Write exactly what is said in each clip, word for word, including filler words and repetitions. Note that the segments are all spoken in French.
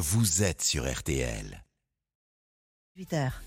vous êtes sur R T L. huit heures.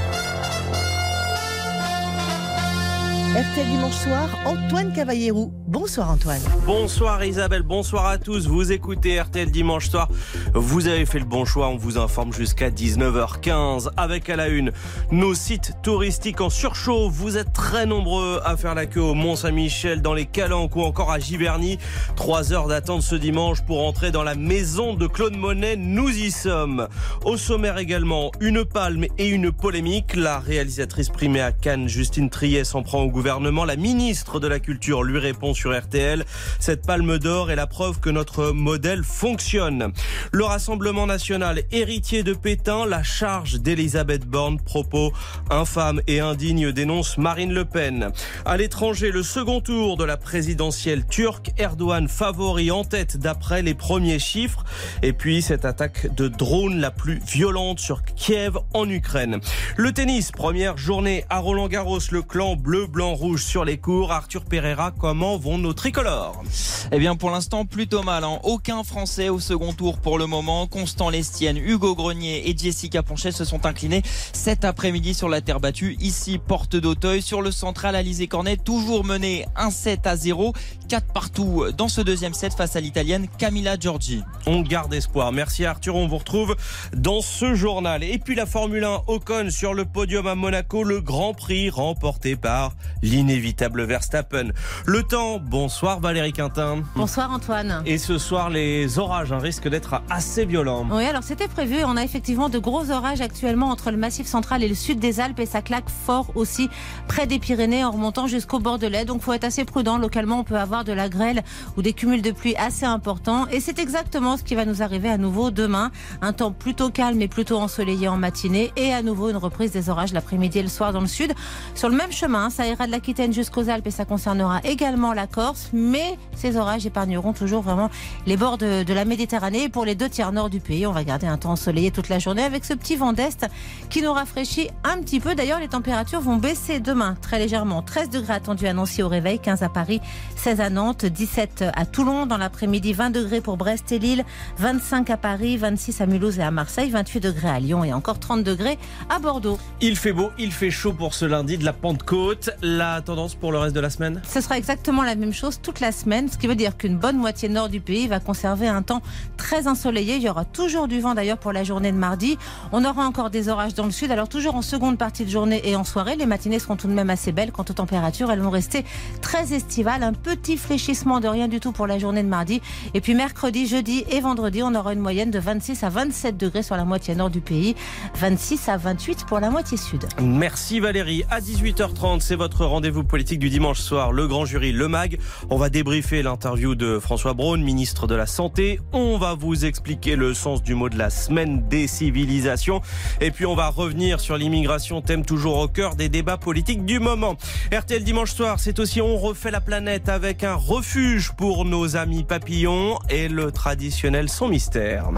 R T L dimanche soir, Antoine Cavallero. Bonsoir Antoine. Bonsoir Isabelle, bonsoir à tous. Vous écoutez R T L dimanche soir. Vous avez fait le bon choix, on vous informe jusqu'à dix-neuf heures quinze. Avec à la une, nos sites touristiques en surchauffe. Vous êtes très nombreux à faire la queue au Mont-Saint-Michel, dans les Calanques ou encore à Giverny. Trois heures d'attente ce dimanche pour entrer dans la maison de Claude Monet. Nous y sommes. Au sommaire également, une palme et une polémique. La réalisatrice primée à Cannes, Justine Triet, s'en prend au gouvernement. La ministre de la Culture lui répond sur R T L. Cette palme d'or est la preuve que notre modèle fonctionne. Le Rassemblement national, héritier de Pétain, la charge d'Elisabeth Borne, propos infâmes et indignes, dénonce Marine Le Pen. À l'étranger, le second tour de la présidentielle turque, Erdogan favori en tête d'après les premiers chiffres. Et puis cette attaque de drone la plus violente sur Kiev en Ukraine. Le tennis, première journée à Roland-Garros, le clan bleu-blanc rouge sur les cours. Arthur Pereira, comment vont nos tricolores? Eh bien pour l'instant plutôt mal, hein. Aucun Français au second tour pour le moment. Constant Lestienne, Hugo Grenier et Jessica Ponchet se sont inclinés cet après-midi sur la terre battue. Ici, porte d'Auteuil, sur le central, Alizé Cornet, toujours mené un set à zéro. quatre partout dans ce deuxième set face à l'italienne Camilla Giorgi. On garde espoir. Merci Arthur, on vous retrouve dans ce journal. Et puis la Formule un, Ocon sur le podium à Monaco, le Grand Prix remporté par l'inévitable Verstappen. Le temps, bonsoir Valérie Quintin. Bonsoir Antoine. Et ce soir, les orages hein, risquent d'être assez violents. Oui, alors c'était prévu. On a effectivement de gros orages actuellement entre le Massif central et le sud des Alpes et ça claque fort aussi près des Pyrénées en remontant jusqu'au Bordelais. Donc il faut être assez prudent. Localement, on peut avoir de la grêle ou des cumuls de pluie assez importants. Et c'est exactement ce qui va nous arriver à nouveau demain. Un temps plutôt calme et plutôt ensoleillé en matinée et à nouveau une reprise des orages l'après-midi et le soir dans le sud. Sur le même chemin, ça ira de l'Aquitaine jusqu'aux Alpes et ça concernera également la Corse. Mais ces orages épargneront toujours vraiment les bords de, de la Méditerranée. Et pour les deux tiers nord du pays, on va garder un temps ensoleillé toute la journée avec ce petit vent d'est qui nous rafraîchit un petit peu. D'ailleurs, les températures vont baisser demain très légèrement. treize degrés attendus à Nancy au réveil, quinze à Paris, seize à Nantes, dix-sept à Toulon. Dans l'après-midi, vingt degrés pour Brest et Lille, vingt-cinq à Paris, vingt-six à Mulhouse et à Marseille, vingt-huit degrés à Lyon et encore trente degrés à Bordeaux. Il fait beau, il fait chaud pour ce lundi de la Pentecôte. La tendance pour le reste de la semaine? Ce sera exactement la même chose toute la semaine, ce qui veut dire qu'une bonne moitié nord du pays va conserver un temps très ensoleillé. Il y aura toujours du vent d'ailleurs pour la journée de mardi. On aura encore des orages dans le sud. Alors toujours en seconde partie de journée et en soirée, les matinées seront tout de même assez belles. Quant aux températures, elles vont rester très estivales. Un petit fléchissement de rien du tout pour la journée de mardi. Et puis mercredi, jeudi et vendredi, on aura une moyenne de vingt-six à vingt-sept degrés sur la moitié nord du pays. vingt-six à vingt-huit pour la moitié sud. Merci Valérie. À dix-huit heures trente, c'est votre rendez-vous politique du dimanche soir. Le grand jury, le MAG. On va débriefer l'interview de François Braun, ministre de la Santé. On va vous expliquer le sens du mot de la semaine des civilisations. Et puis on va revenir sur l'immigration, thème toujours au cœur des débats politiques du moment. R T L dimanche soir, c'est aussi On refait la planète avec un refuge pour nos amis papillons et le traditionnel son mystère.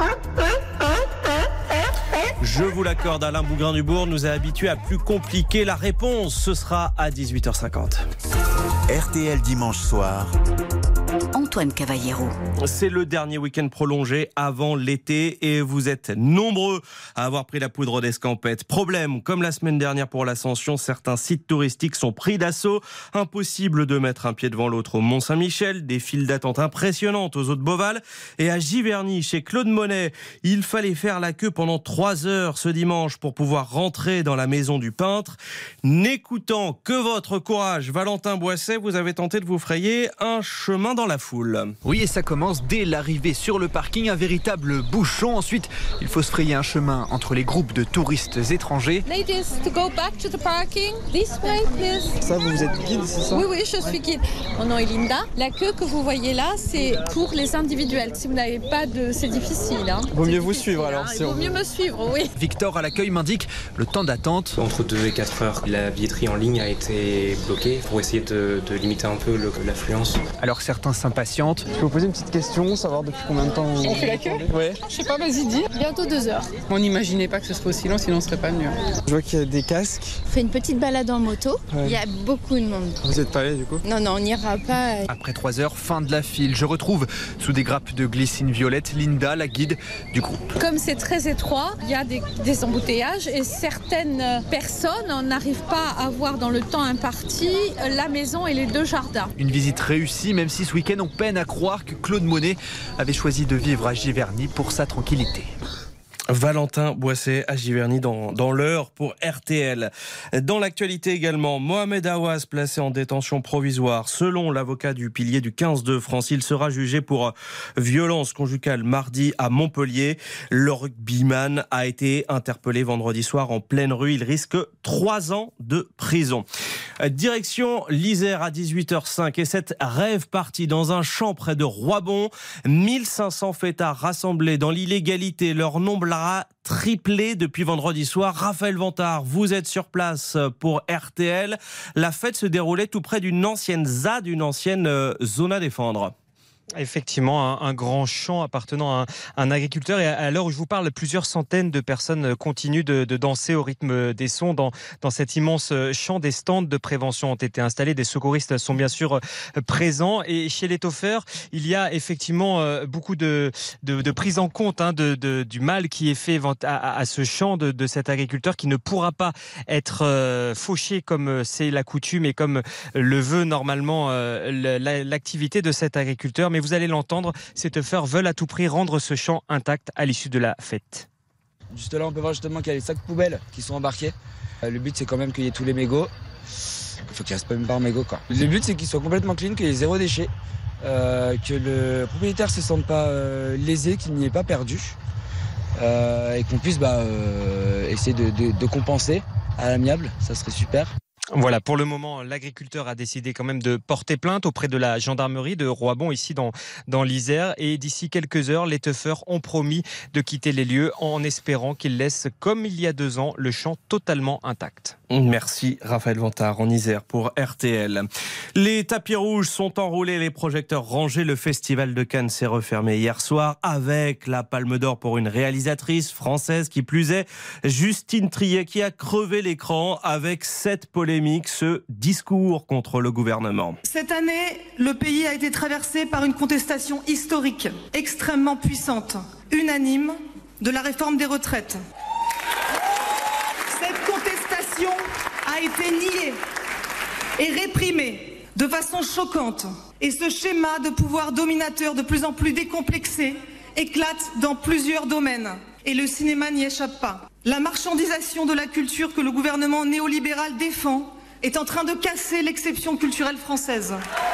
Je vous l'accorde, Alain Bougrain-Dubourg nous a habitués à plus compliquer. La réponse, ce sera à dix-huit heures cinquante. R T L dimanche soir. Antoine Cavallero. C'est le dernier week-end prolongé avant l'été et vous êtes nombreux à avoir pris la poudre d'escampette. Problème, comme la semaine dernière pour l'Ascension, certains sites touristiques sont pris d'assaut. Impossible de mettre un pied devant l'autre au Mont-Saint-Michel. Des files d'attente impressionnantes aux Eaux-de-Beauval. Et à Giverny, chez Claude Monet, il fallait faire la queue pendant trois heures ce dimanche pour pouvoir rentrer dans la maison du peintre. N'écoutant que votre courage, Valentin Boisset, vous avez tenté de vous frayer un chemin dans la foule. Oui, et ça commence dès l'arrivée sur le parking, un véritable bouchon. Ensuite, il faut se frayer un chemin entre les groupes de touristes étrangers. Ladies, to go back to the parking, this way, please. Ça, vous, vous êtes guide, c'est ça? Oui, oui, je suis guide. Mon nom est Linda. La queue que vous voyez là, c'est pour les individuels. Si vous n'avez pas de... C'est difficile. Hein. Vaut c'est mieux difficile, vous suivre alors. Hein. Il vaut mieux me suivre, oui. Victor à l'accueil m'indique le temps d'attente. Entre deux et quatre heures, la billetterie en ligne a été bloquée pour essayer de, de limiter un peu le, l'affluence. Alors certains s'impatientent impatiente. Je peux vous poser une petite question, savoir depuis combien de temps on fait la queue? Ouais. Je sais pas, vas-y dis. Bientôt deux heures. On n'imaginait pas que ce serait aussi long, sinon on serait pas venu. Je vois qu'il y a des casques. On fait une petite balade en moto. Ouais. Il y a beaucoup de monde. Vous êtes pas allé du coup? Non, non, on n'ira pas. Après trois heures, fin de la file. Je retrouve sous des grappes de glycine violette Linda, la guide du groupe. Comme c'est très étroit, il y a des, des embouteillages et certaines personnes n'arrivent pas à voir dans le temps imparti la maison et les deux jardins. Une visite réussie, même si ce week-end on peine à croire que Claude Monet avait choisi de vivre à Giverny pour sa tranquillité. Valentin Boisset à Giverny dans, dans l'heure pour R T L. Dans l'actualité également, Mohamed Aouaz placé en détention provisoire. Selon l'avocat du pilier du quinze de France, il sera jugé pour violence conjugale mardi à Montpellier. Le rugbyman a été interpellé vendredi soir en pleine rue. Il risque trois ans de prison. Direction l'Isère à dix-huit heures cinq et cette rêve partie dans un champ près de Roibon. mille cinq cents fêtards rassemblés dans l'illégalité. Leur nombre a triplé depuis vendredi soir. Raphaël Vantard, vous êtes sur place pour R T L. La fête se déroulait tout près d'une ancienne Z A D, une ancienne euh, zone à défendre. Effectivement, un, un grand champ appartenant à un, un agriculteur. Et à, à l'heure où je vous parle, plusieurs centaines de personnes continuent de, de danser au rythme des sons dans, dans cet immense champ. Des stands de prévention ont été installés. Des secouristes sont bien sûr présents. Et chez les toffeurs, il y a effectivement beaucoup de, de, de prise en compte hein, de, de, du mal qui est fait à, à ce champ de, de cet agriculteur qui ne pourra pas être euh, fauché comme c'est la coutume et comme le veut normalement euh, l'activité de cet agriculteur. Mais vous allez l'entendre, ces teufeurs veulent à tout prix rendre ce champ intact à l'issue de la fête. Juste là, on peut voir justement qu'il y a les sacs poubelles qui sont embarqués. Le but, c'est quand même qu'il y ait tous les mégots. Il faut qu'il reste pas même pas un mégot, quoi. Le but, c'est qu'ils soient complètement clean, qu'il y ait zéro déchet, euh, que le propriétaire se sente pas euh, lésé, qu'il n'y ait pas perdu, euh, et qu'on puisse bah, euh, essayer de, de, de compenser à l'amiable. Ça serait super. Voilà, pour le moment, l'agriculteur a décidé quand même de porter plainte auprès de la gendarmerie de Roibon, ici dans, dans l'Isère. Et d'ici quelques heures, les teufeurs ont promis de quitter les lieux en espérant qu'ils laissent, comme il y a deux ans, le champ totalement intact. Merci Raphaël Vantard en Isère pour R T L. Les tapis rouges sont enroulés, les projecteurs rangés. Le festival de Cannes s'est refermé hier soir avec la Palme d'Or pour une réalisatrice française qui plus est, Justine Triet, qui a crevé l'écran avec cette polémique, ce discours contre le gouvernement. Cette année, le pays a été traversé par une contestation historique, extrêmement puissante, unanime, de la réforme des retraites. Cette contestation a été niée et réprimée de façon choquante. Et ce schéma de pouvoir dominateur de plus en plus décomplexé éclate dans plusieurs domaines. Et le cinéma n'y échappe pas. La marchandisation de la culture que le gouvernement néolibéral défend est en train de casser l'exception culturelle française.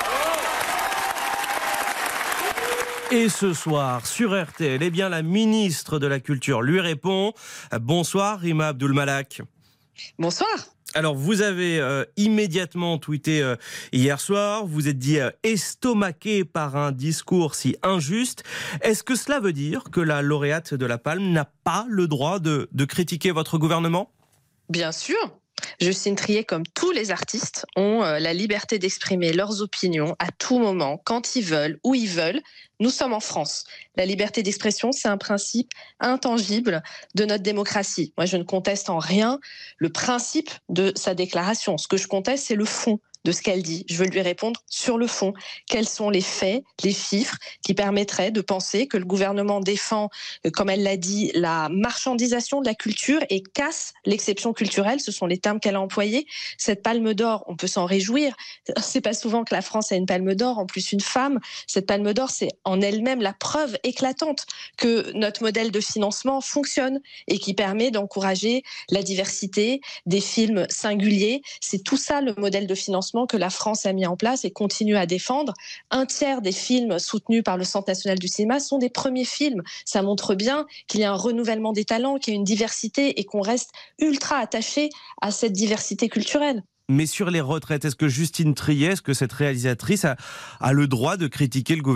Et ce soir, sur R T L, eh bien, la ministre de la Culture lui répond. Bonsoir, Rima Abdul-Malak. Bonsoir. Alors, vous avez euh, immédiatement tweeté euh, hier soir, vous êtes dit euh, estomaqué par un discours si injuste. Est-ce que cela veut dire que la lauréate de la Palme n'a pas le droit de, de critiquer votre gouvernement ? Bien sûr. Justine Triet, comme tous les artistes, ont euh, la liberté d'exprimer leurs opinions à tout moment, quand ils veulent, où ils veulent. Nous sommes en France. La liberté d'expression, c'est un principe intangible de notre démocratie. Moi, je ne conteste en rien le principe de sa déclaration. Ce que je conteste, c'est le fond de ce qu'elle dit. Je veux lui répondre sur le fond. Quels sont les faits, les chiffres qui permettraient de penser que le gouvernement défend, comme elle l'a dit, la marchandisation de la culture et casse l'exception culturelle. Ce sont les termes qu'elle a employés. Cette palme d'or, on peut s'en réjouir. C'est pas souvent que la France a une palme d'or, en plus une femme. Cette palme d'or, c'est en elle-même la preuve éclatante que notre modèle de financement fonctionne et qui permet d'encourager la diversité des films singuliers. C'est tout ça le modèle de financement que la France a mis en place et continue à défendre. Un tiers des films soutenus par le Centre national du cinéma sont des premiers films. Ça montre bien qu'il y a un renouvellement des talents, qu'il y a une diversité et qu'on reste ultra attaché à cette diversité culturelle. Mais sur les retraites, est-ce que Justine Triet, est-ce que cette réalisatrice a, a le droit de critiquer le gouvernement ?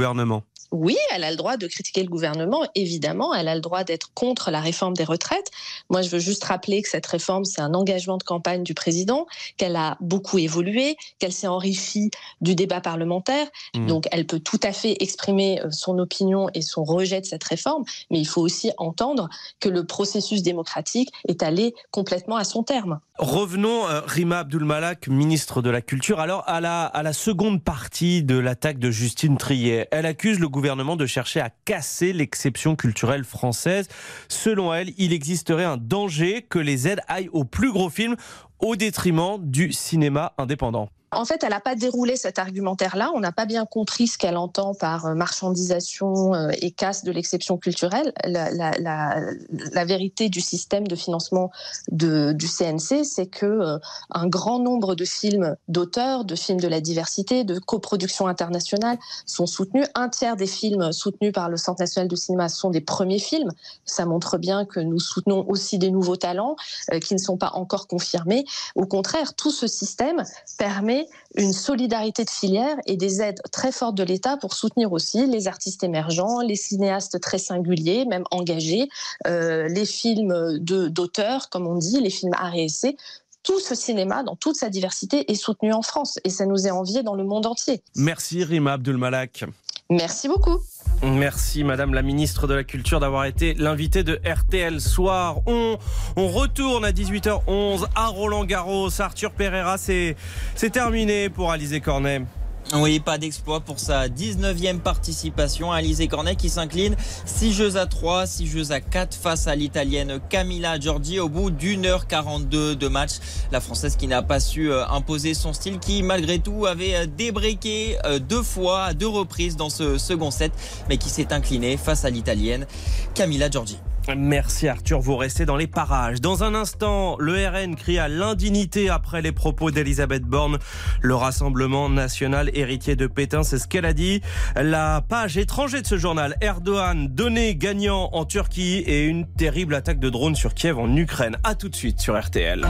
Oui, elle a le droit de critiquer le gouvernement, évidemment, elle a le droit d'être contre la réforme des retraites. Moi, je veux juste rappeler que cette réforme, c'est un engagement de campagne du président, qu'elle a beaucoup évolué, qu'elle s'est enrichie du débat parlementaire. Mmh. Donc, elle peut tout à fait exprimer son opinion et son rejet de cette réforme, mais il faut aussi entendre que le processus démocratique est allé complètement à son terme. Revenons, euh, Rima Abdul-Malak, ministre de la Culture, alors à la, à la seconde partie de l'attaque de Justine Triet. Elle accuse le gouvernement de chercher à casser l'exception culturelle française. Selon elle, il existerait un danger que les aides aillent aux plus gros films au détriment du cinéma indépendant. En fait, elle n'a pas déroulé cet argumentaire-là. On n'a pas bien compris ce qu'elle entend par marchandisation et casse de l'exception culturelle. La, la, la, la vérité du système de financement de, du C N C, c'est que euh, un grand nombre de films d'auteurs, de films de la diversité, de coproductions internationales sont soutenus. Un tiers des films soutenus par le Centre national de cinéma sont des premiers films. Ça montre bien que nous soutenons aussi des nouveaux talents euh, qui ne sont pas encore confirmés. Au contraire, tout ce système permet une solidarité de filière et des aides très fortes de l'État pour soutenir aussi les artistes émergents, les cinéastes très singuliers, même engagés, euh, les films de, d'auteurs, comme on dit, les films art et essai. Tout ce cinéma, dans toute sa diversité, est soutenu en France et ça nous est envié dans le monde entier. Merci Rima Abdul-Malak. Merci beaucoup. Merci Madame la Ministre de la Culture d'avoir été l'invitée de R T L Soir. On, on retourne à dix-huit heures onze à Roland-Garros. Arthur Pereira, c'est, c'est terminé pour Alizé Cornet. Oui, pas d'exploit pour sa dix-neuvième participation. Alizé Cornet qui s'incline six jeux à trois, six jeux à quatre face à l'Italienne Camila Giorgi au bout d'une heure quarante-deux de match. La Française qui n'a pas su imposer son style, qui malgré tout avait débreaké deux fois, à deux reprises dans ce second set, mais qui s'est inclinée face à l'Italienne Camila Giorgi. Merci Arthur, vous restez dans les parages. Dans un instant, le R N crie à l'indignité après les propos d'Elisabeth Borne. Le Rassemblement national héritier de Pétain, c'est ce qu'elle a dit. La page étranger de ce journal, Erdogan donné gagnant en Turquie et une terrible attaque de drone sur Kiev en Ukraine. A tout de suite sur R T L.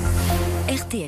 R T L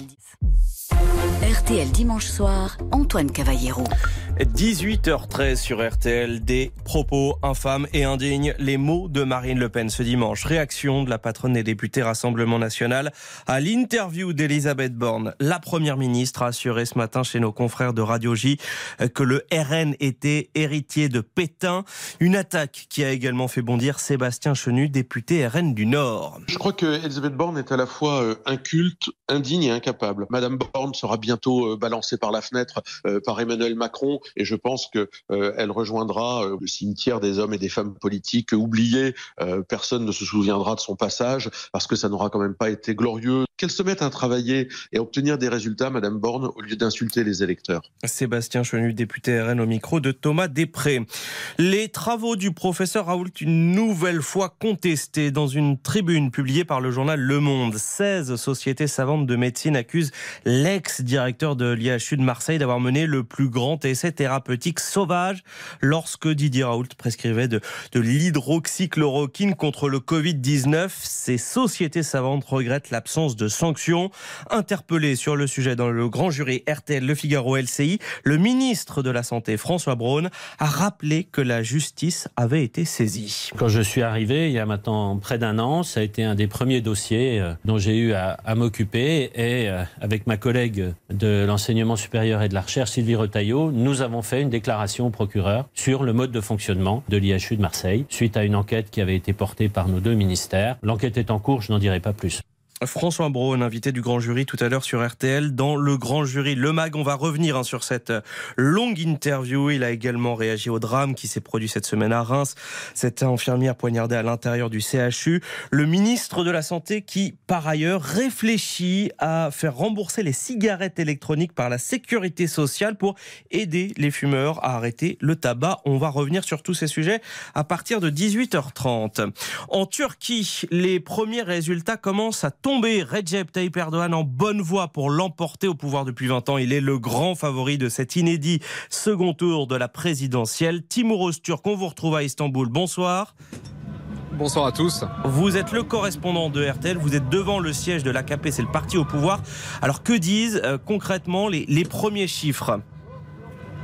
R T L dimanche soir, Antoine Cavallero. dix-huit heures treize sur R T L, des propos infâmes et indignes. Les mots de Marine Le Pen ce dimanche. Réaction de la patronne des députés Rassemblement National à l'interview d'Elisabeth Borne. La première ministre a assuré ce matin chez nos confrères de Radio J que le R N était héritier de Pétain. Une attaque qui a également fait bondir Sébastien Chenu, député R N du Nord. Je crois que Elisabeth Borne est à la fois inculte, indigne et incapable. Madame Borne sera bientôt balancée par la fenêtre par Emmanuel Macron. Et je pense qu'elle euh, rejoindra euh, le cimetière des hommes et des femmes politiques oubliés. Euh, personne ne se souviendra de son passage parce que ça n'aura quand même pas été glorieux. Qu'elle se mette à travailler et à obtenir des résultats, Madame Borne, au lieu d'insulter les électeurs. Sébastien Chenu, député R N au micro de Thomas Després. Les travaux du professeur Raoult une nouvelle fois contestés dans une tribune publiée par le journal Le Monde. seize sociétés savantes de médecine accusent l'ex-directeur de l'I H U de Marseille d'avoir mené le plus grand essai thérapeutique sauvage lorsque Didier Raoult prescrivait de, de l'hydroxychloroquine contre le covid dix-neuf. Ces sociétés savantes regrettent l'absence de sanctions. Interpellé sur le sujet dans le grand jury R T L, Le Figaro, L C I, le ministre de la Santé, François Braun, a rappelé que la justice avait été saisie. Quand je suis arrivé, il y a maintenant près d'un an, ça a été un des premiers dossiers dont j'ai eu à, à m'occuper et avec ma collègue de l'enseignement supérieur et de la recherche, Sylvie Retailleau, nous avons fait une déclaration au procureur sur le mode de fonctionnement de l'I H U de Marseille, suite à une enquête qui avait été portée par nos deux ministères. L'enquête est en cours, je n'en dirai pas plus. François Braun, invité du grand jury tout à l'heure sur R T L. Dans le grand jury, le mag, on va revenir hein, sur cette longue interview. Il a également réagi au drame qui s'est produit cette semaine à Reims. Cette infirmière poignardée à l'intérieur du C H U. Le ministre de la Santé qui, par ailleurs, réfléchit à faire rembourser les cigarettes électroniques par la sécurité sociale pour aider les fumeurs à arrêter le tabac. On va revenir sur tous ces sujets à partir de dix-huit heures trente. En Turquie, les premiers résultats commencent à tomber. Recep Tayyip Erdogan en bonne voie pour l'emporter au pouvoir depuis vingt ans. Il est le grand favori de cet inédit second tour de la présidentielle. Timur Öztürk, on vous retrouve à Istanbul. Bonsoir. Bonsoir à tous. Vous êtes le correspondant de R T L, vous êtes devant le siège de l'A K P, c'est le parti au pouvoir. Alors que disent euh, concrètement les, les premiers chiffres ?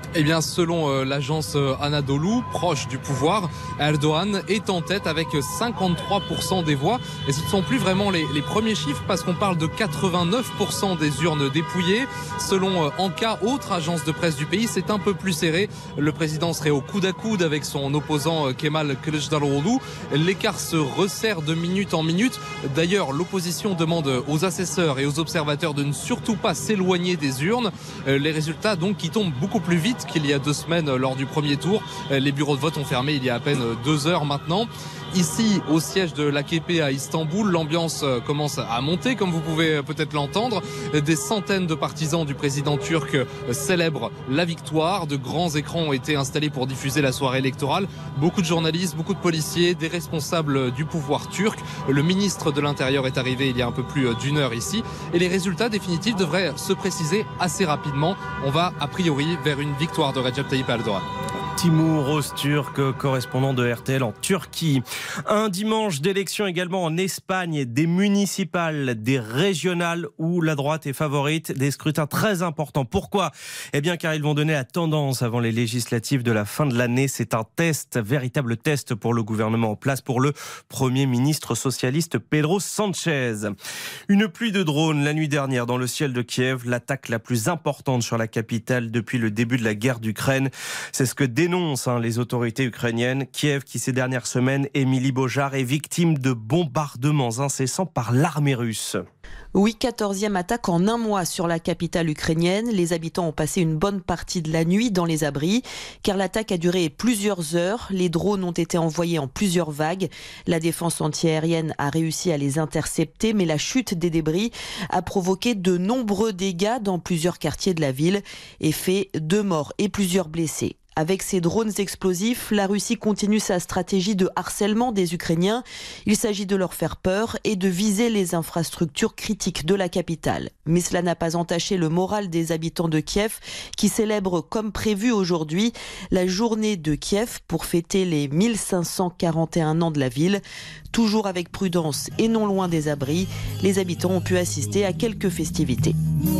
Eh bien, selon euh, l'agence Anadolu, proche du pouvoir, Erdogan est en tête avec cinquante-trois pour cent des voix. Et ce ne sont plus vraiment les, les premiers chiffres parce qu'on parle de quatre-vingt-neuf pour cent des urnes dépouillées. Selon euh, Anka, autre agence de presse du pays, c'est un peu plus serré. Le président serait au coude à coude avec son opposant euh, Kemal Kılıçdaroğlu. L'écart se resserre de minute en minute. D'ailleurs, l'opposition demande aux assesseurs et aux observateurs de ne surtout pas s'éloigner des urnes. Euh, les résultats donc qui tombent beaucoup plus vite qu'il y a deux semaines lors du premier tour. Les bureaux de vote ont fermé il y a à peine deux heures maintenant. Ici, au siège de l'A K P à Istanbul, l'ambiance commence à monter, comme vous pouvez peut-être l'entendre. Des centaines de partisans du président turc célèbrent la victoire. De grands écrans ont été installés pour diffuser la soirée électorale. Beaucoup de journalistes, beaucoup de policiers, des responsables du pouvoir turc. Le ministre de l'Intérieur est arrivé il y a un peu plus d'une heure ici. Et les résultats définitifs devraient se préciser assez rapidement. On va a priori vers une victoire de Recep Tayyip Erdogan. Timur Öztürk, correspondant de R T L en Turquie. Un dimanche d'élection également en Espagne, des municipales, des régionales où la droite est favorite, des scrutins très importants. Pourquoi ? Eh bien car ils vont donner la tendance avant les législatives de la fin de l'année. C'est un test, véritable test pour le gouvernement en place, pour le Premier ministre socialiste Pedro Sánchez. Une pluie de drones la nuit dernière dans le ciel de Kiev, l'attaque la plus importante sur la capitale depuis le début de la guerre d'Ukraine. C'est ce que dénoncent hein, les autorités ukrainiennes. Kiev qui ces dernières semaines, Émilie Beaujard, est victime de bombardements incessants par l'armée russe. Oui, quatorzième attaque en un mois sur la capitale ukrainienne. Les habitants ont passé une bonne partie de la nuit dans les abris, car l'attaque a duré plusieurs heures. Les drones ont été envoyés en plusieurs vagues. La défense antiaérienne a réussi à les intercepter, mais la chute des débris a provoqué de nombreux dégâts dans plusieurs quartiers de la ville et fait deux morts et plusieurs blessés. Avec ces drones explosifs, la Russie continue sa stratégie de harcèlement des Ukrainiens. Il s'agit de leur faire peur et de viser les infrastructures critiques de la capitale. Mais cela n'a pas entaché le moral des habitants de Kiev qui célèbrent comme prévu aujourd'hui la journée de Kiev pour fêter les mille cinq cent quarante et un ans de la ville. Toujours avec prudence et non loin des abris, les habitants ont pu assister à quelques festivités.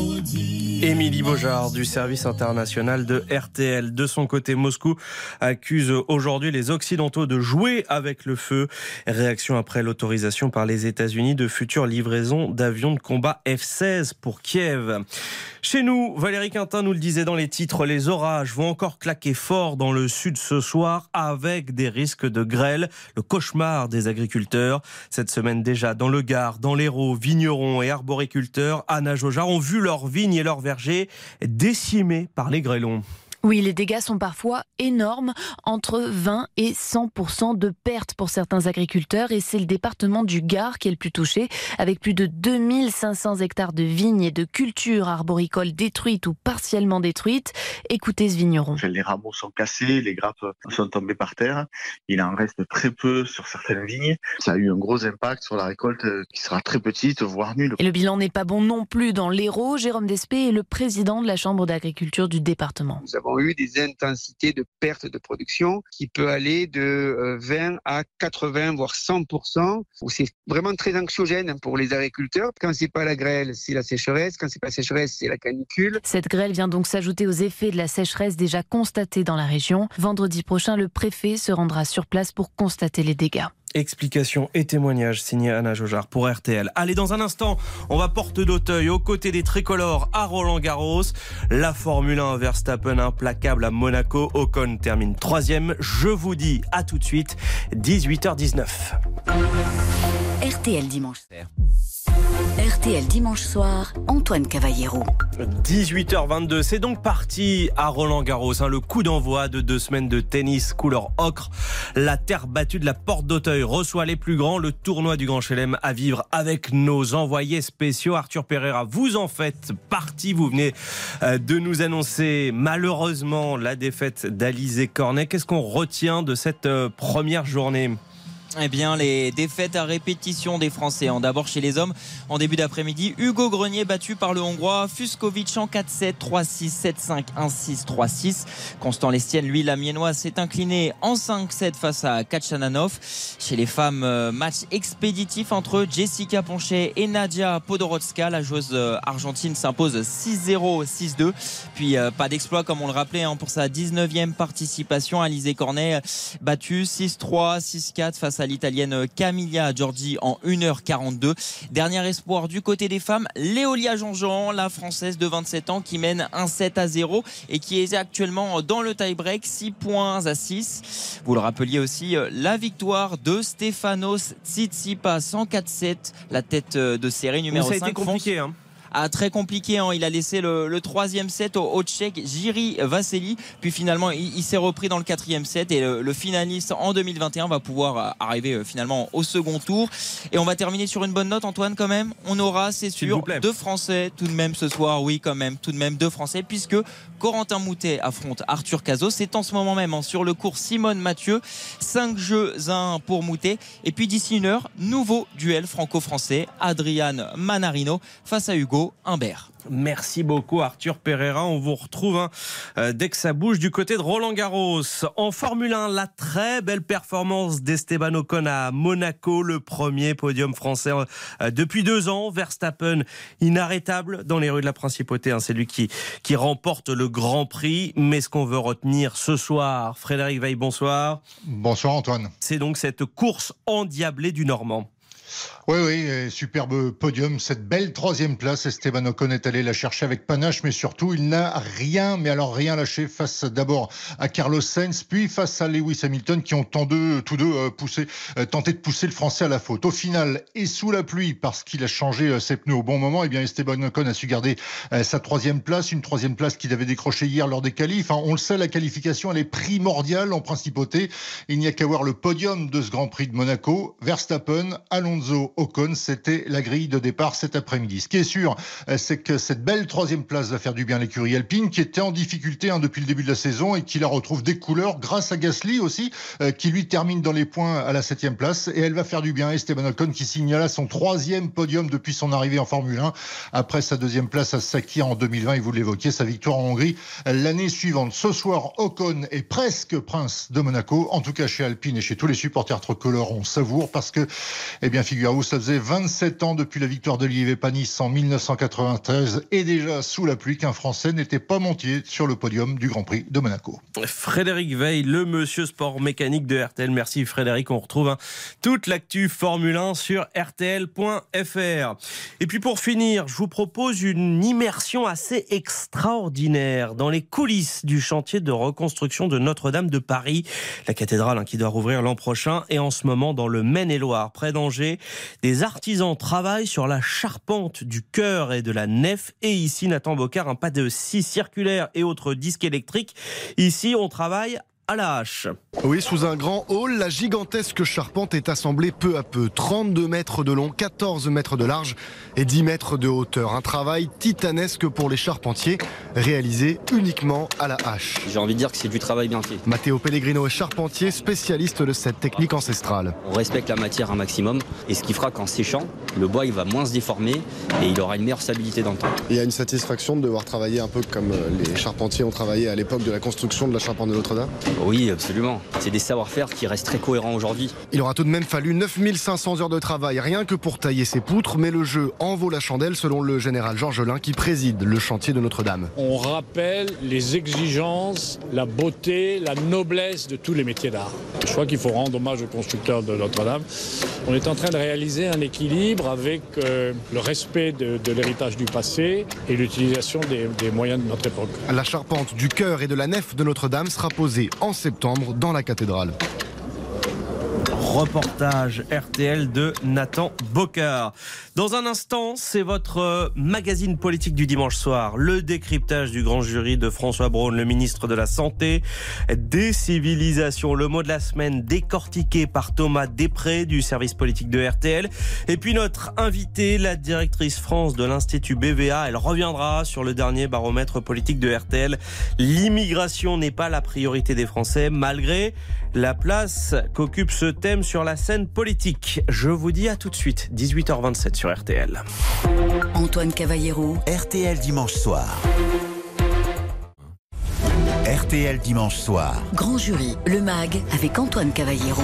Émilie Beaujard du service international de R T L. De son côté, Moscou accuse aujourd'hui les Occidentaux de jouer avec le feu. Réaction après l'autorisation par les États-Unis de futures livraisons d'avions de combat F seize pour Kiev. Chez nous, Valérie Quintin nous le disait dans les titres, les orages vont encore claquer fort dans le sud ce soir avec des risques de grêle. Le cauchemar des agriculteurs. Cette semaine déjà, dans le Gard, dans l'Hérault, vignerons et arboriculteurs, Anna Jaugeard, ont vu leurs vignes et leurs vergers décimés par les grêlons. Oui, les dégâts sont parfois énormes, entre vingt et cent pour cent de pertes pour certains agriculteurs. Et c'est le département du Gard qui est le plus touché, avec plus de deux mille cinq cents hectares de vignes et de cultures arboricoles détruites ou partiellement détruites. Écoutez ce vigneron. Les rameaux sont cassés, les grappes sont tombées par terre. Il en reste très peu sur certaines vignes. Ça a eu un gros impact sur la récolte qui sera très petite, voire nulle. Et le bilan n'est pas bon non plus dans l'Hérault. Jérôme Despé est le président de la Chambre d'agriculture du département. Nous avons eu des intensités de perte de production qui peut aller de vingt à quatre-vingts voire cent pour cent. C'est vraiment très anxiogène pour les agriculteurs. Quand c'est pas la grêle, c'est la sécheresse. Quand c'est pas la sécheresse, c'est la canicule. Cette grêle vient donc s'ajouter aux effets de la sécheresse déjà constatée dans la région. Vendredi prochain, le préfet se rendra sur place pour constater les dégâts. Explications et témoignages signés Anna Jaugeard pour R T L. Allez, dans un instant, on va porte d'Auteuil aux côtés des tricolores à Roland-Garros. La Formule un, Verstappen implacable à Monaco. Ocon termine troisième. Je vous dis à tout de suite, dix-huit heures dix-neuf. R T L dimanche. R T L dimanche soir, Antoine Cavallero. dix-huit heures vingt-deux, c'est donc parti à Roland-Garros, hein, le coup d'envoi de deux semaines de tennis couleur ocre. La terre battue de la Porte d'Auteuil reçoit les plus grands, le tournoi du Grand Chelem à vivre avec nos envoyés spéciaux. Arthur Pereira, vous en faites partie, vous venez de nous annoncer malheureusement la défaite d'Alizé Cornet. Qu'est-ce qu'on retient de cette première journée ? Eh bien, les défaites à répétition des Français. D'abord chez les hommes, en début d'après-midi, Hugo Grenier battu par le Hongrois Fuskovic en quatre sept, trois six, sept cinq, un six, trois six. Constant Lestienne, lui, l'Amiénois, s'est incliné en cinq sept face à Kachananov. Chez les femmes, match expéditif entre Jessica Ponchet et Nadia Podorodzka. La joueuse argentine s'impose six zéro, six deux. Puis pas d'exploit, comme on le rappelait, hein, pour sa dix-neuvième participation. Alizé Cornet battue six trois, six quatre face à l'italienne Camilla Giorgi en une heure quarante-deux. Dernier espoir du côté des femmes, Léolia Jean-Jean, la française de vingt-sept ans qui mène un sept à zéro et qui est actuellement dans le tie-break, six points à six. Vous le rappeliez aussi, la victoire de Stefanos Tsitsipas en quatre sept, la tête de série numéro cinq. Ça a été compliqué, hein. Ah, très compliqué, hein. Il a laissé le, le troisième set au, au Tchèque Jiří Vasseli, puis finalement il, il s'est repris dans le quatrième set et le, le finaliste en deux mille vingt et un va pouvoir arriver finalement au second tour. Et on va terminer sur une bonne note, Antoine, quand même. On aura, c'est sûr, deux Français tout de même ce soir, oui quand même, tout de même deux Français, puisque Corentin Moutet affronte Arthur Cazaux. C'est en ce moment même hein, sur le court Simone Mathieu, cinq jeux à un pour Moutet. Et puis d'ici une heure, nouveau duel franco-français, Adrian Manarino face à Hugo Humbert. Merci beaucoup Arthur Pereira. On vous retrouve hein, euh, dès que ça bouge du côté de Roland Garros. En Formule un, la très belle performance d'Esteban Ocon à Monaco, le premier podium français euh, depuis deux ans. Verstappen inarrêtable dans les rues de la Principauté. Hein, c'est lui qui, qui remporte le Grand Prix. Mais ce qu'on veut retenir ce soir, Frédéric Veil, bonsoir. Bonsoir Antoine. C'est donc cette course endiablée du Normand. Oui, oui, superbe podium, cette belle troisième place. Esteban Ocon est allé la chercher avec panache, mais surtout, il n'a rien, mais alors rien lâché face d'abord à Carlos Sainz, puis face à Lewis Hamilton, qui ont tant deux, tous deux euh, poussé, euh, tenté de pousser le Français à la faute. Au final, et sous la pluie, parce qu'il a changé euh, ses pneus au bon moment, eh bien Esteban Ocon a su garder euh, sa troisième place, une troisième place qu'il avait décrochée hier lors des qualifs. Enfin, on le sait, la qualification, elle est primordiale en principauté. Il n'y a qu'à voir le podium de ce Grand Prix de Monaco. Verstappen, Alonso, Ocon, c'était la grille de départ cet après-midi. Ce qui est sûr, c'est que cette belle troisième place va faire du bien à l'écurie alpine, qui était en difficulté hein, depuis le début de la saison et qui la retrouve des couleurs grâce à Gasly aussi, euh, qui lui termine dans les points à la septième place. Et elle va faire du bien à Esteban Ocon, qui signe là son troisième podium depuis son arrivée en Formule un, après sa deuxième place à Sakir en deux mille vingt, et vous l'évoquiez, sa victoire en Hongrie l'année suivante. Ce soir, Ocon est presque prince de Monaco, en tout cas chez Alpine et chez tous les supporters tricolores, on savoure, parce que, eh bien, figurez-vous, ça faisait vingt-sept ans depuis la victoire d'Olivier Panis en mille neuf cent quatre-vingt-treize et déjà sous la pluie qu'un Français n'était pas monté sur le podium du Grand Prix de Monaco. Frédéric Veil, le monsieur sport mécanique de R T L. Merci Frédéric, on retrouve hein, toute l'actu Formule un sur R T L point F R. Et puis pour finir, je vous propose une immersion assez extraordinaire dans les coulisses du chantier de reconstruction de Notre-Dame de Paris, la cathédrale hein, qui doit rouvrir l'an prochain, et en ce moment dans le Maine-et-Loire, près d'Angers. Des artisans travaillent sur la charpente du chœur et de la nef. Et ici, Nathan Bocard, un pas de scie circulaire et autres disques électriques. Ici, on travaille à la hache. Oui, sous un grand hall, la gigantesque charpente est assemblée peu à peu. trente-deux mètres de long, quatorze mètres de large et dix mètres de hauteur. Un travail titanesque pour les charpentiers, réalisé uniquement à la hache. J'ai envie de dire que c'est du travail bien fait. Matteo Pellegrino est charpentier, spécialiste de cette technique ancestrale. On respecte la matière un maximum, et ce qui fera qu'en séchant, le bois il va moins se déformer et il aura une meilleure stabilité dans le temps. Il y a une satisfaction de devoir travailler un peu comme les charpentiers ont travaillé à l'époque de la construction de la charpente de Notre-Dame. Oui, absolument. C'est des savoir-faire qui restent très cohérents aujourd'hui. Il aura tout de même fallu neuf mille cinq cents heures de travail, rien que pour tailler ces poutres, mais le jeu en vaut la chandelle selon le général Georges Lin qui préside le chantier de Notre-Dame. On rappelle les exigences, la beauté, la noblesse de tous les métiers d'art. Je crois qu'il faut rendre hommage aux constructeurs de Notre-Dame. On est en train de réaliser un équilibre avec euh, le respect de, de l'héritage du passé et l'utilisation des, des moyens de notre époque. La charpente du chœur et de la nef de Notre-Dame sera posée en septembre dans la cathédrale. Reportage R T L de Nathan Bocard. Dans un instant, c'est votre magazine politique du dimanche soir. Le décryptage du grand jury de François Braun, le ministre de la Santé. Décivilisation, le mot de la semaine décortiqué par Thomas Després du service politique de R T L. Et puis notre invitée, la directrice France de l'Institut B V A. Elle reviendra sur le dernier baromètre politique de R T L. L'immigration n'est pas la priorité des Français, malgré la place qu'occupe ce thème Podium sur la scène politique. Je vous dis à tout de suite, dix-huit heures vingt-sept sur R T L. Antoine Cavallero, R T L dimanche soir. R T L dimanche soir. Grand Jury, le mag avec Antoine Cavallero.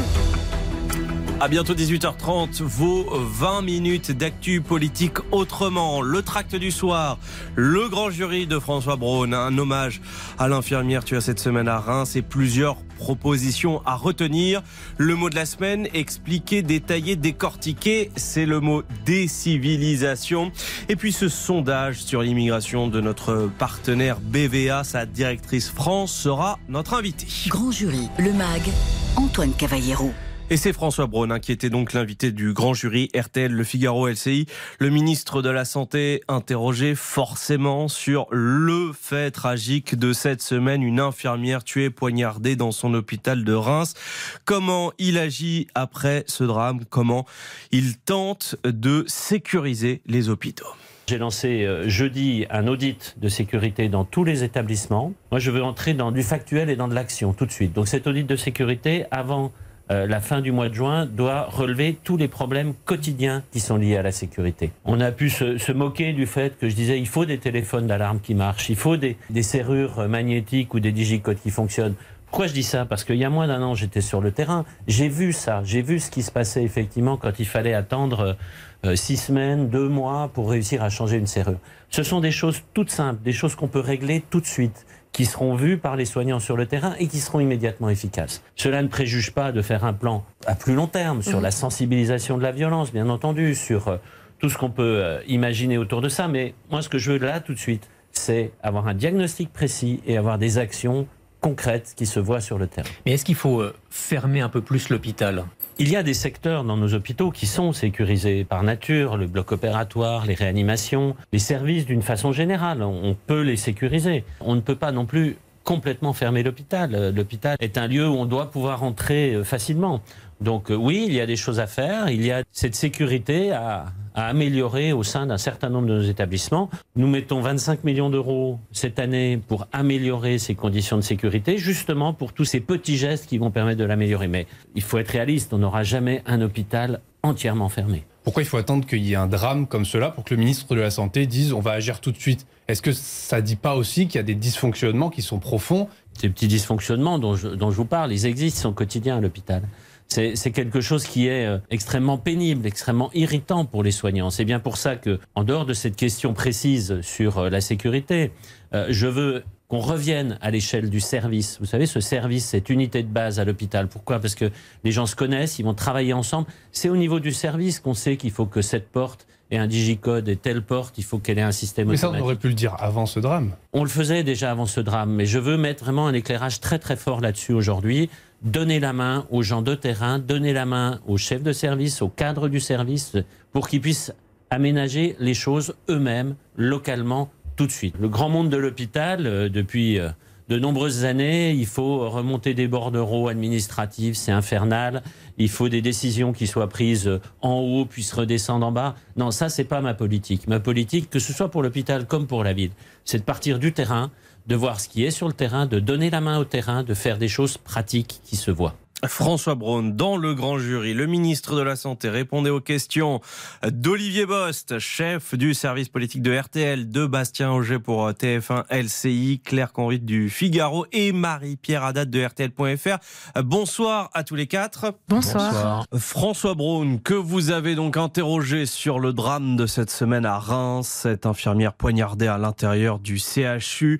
À bientôt dix-huit heures trente, vos vingt minutes d'actu politique autrement. Le tract du soir, le grand jury de François Braun, un hommage à l'infirmière tuée cette semaine à Reims et plusieurs propositions à retenir. Le mot de la semaine, expliquer, détailler, décortiquer, c'est le mot décivilisation. Et puis ce sondage sur l'immigration de notre partenaire B V A, sa directrice France sera notre invitée. Grand Jury, le mag, Antoine Cavallero. Et c'est François Braun hein, qui était donc l'invité du grand jury R T L, Le Figaro, L C I. Le ministre de la Santé interrogé forcément sur le fait tragique de cette semaine, une infirmière tuée poignardée dans son hôpital de Reims. Comment il agit après ce drame? Comment il tente de sécuriser les hôpitaux? J'ai lancé euh, jeudi un audit de sécurité dans tous les établissements. Moi, je veux entrer dans du factuel et dans de l'action tout de suite. Donc cet audit de sécurité, avant Euh, la fin du mois de juin, doit relever tous les problèmes quotidiens qui sont liés à la sécurité. On a pu se, se moquer du fait que je disais il faut des téléphones d'alarme qui marchent, il faut des, des serrures magnétiques ou des digicodes qui fonctionnent. Pourquoi je dis ça? Parce qu'il y a moins d'un an, j'étais sur le terrain. J'ai vu ça, j'ai vu ce qui se passait effectivement quand il fallait attendre euh, six semaines, deux mois pour réussir à changer une serrure. Ce sont des choses toutes simples, des choses qu'on peut régler tout de suite, qui seront vus par les soignants sur le terrain et qui seront immédiatement efficaces. Cela ne préjuge pas de faire un plan à plus long terme sur mmh. la sensibilisation de la violence, bien entendu, sur euh, tout ce qu'on peut euh, imaginer autour de ça. Mais moi, ce que je veux là, tout de suite, c'est avoir un diagnostic précis et avoir des actions concrètes qui se voient sur le terrain. Mais est-ce qu'il faut euh, fermer un peu plus l'hôpital ? Il y a des secteurs dans nos hôpitaux qui sont sécurisés par nature, le bloc opératoire, les réanimations, les services d'une façon générale, on peut les sécuriser. On ne peut pas non plus complètement fermer l'hôpital. L'hôpital est un lieu où on doit pouvoir entrer facilement. Donc oui, il y a des choses à faire, il y a cette sécurité à, à améliorer au sein d'un certain nombre de nos établissements. Nous mettons vingt-cinq millions d'euros cette année pour améliorer ces conditions de sécurité, justement pour tous ces petits gestes qui vont permettre de l'améliorer. Mais il faut être réaliste, on n'aura jamais un hôpital entièrement fermé. Pourquoi il faut attendre qu'il y ait un drame comme cela pour que le ministre de la Santé dise on va agir tout de suite? Est-ce que ça ne dit pas aussi qu'il y a des dysfonctionnements qui sont profonds? Ces petits dysfonctionnements dont je, dont je vous parle, ils existent, ils sont quotidiens à l'hôpital. C'est, c'est quelque chose qui est euh, extrêmement pénible, extrêmement irritant pour les soignants. C'est bien pour ça que, en dehors de cette question précise sur euh, la sécurité, euh, je veux qu'on revienne à l'échelle du service. Vous savez, ce service, cette unité de base à l'hôpital. Pourquoi? Parce que les gens se connaissent, ils vont travailler ensemble. C'est au niveau du service qu'on sait qu'il faut que cette porte ait un digicode et telle porte, il faut qu'elle ait un système automatique. Mais ça, on aurait pu le dire avant ce drame. On le faisait déjà avant ce drame, mais je veux mettre vraiment un éclairage très très fort là-dessus aujourd'hui. Donner la main aux gens de terrain, donner la main aux chefs de service, aux cadres du service, pour qu'ils puissent aménager les choses eux-mêmes, localement, tout de suite. Le grand monde de l'hôpital, euh, depuis euh, de nombreuses années, il faut remonter des bordereaux administratifs, c'est infernal. Il faut des décisions qui soient prises en haut, puis se redescendre en bas. Non, ça, c'est pas ma politique. Ma politique, que ce soit pour l'hôpital comme pour la ville, c'est de partir du terrain, de voir ce qui est sur le terrain, de donner la main au terrain, de faire des choses pratiques qui se voient. François Braun, dans le grand jury, le ministre de la Santé répondait aux questions d'Olivier Bost, chef du service politique de R T L, de Bastien Auger pour T F un L C I, Claire Conrit du Figaro et Marie-Pierre Haddad de R T L point F R. Bonsoir à tous les quatre. Bonsoir. Bonsoir. François Braun, que vous avez donc interrogé sur le drame de cette semaine à Reims, cette infirmière poignardée à l'intérieur du C H U.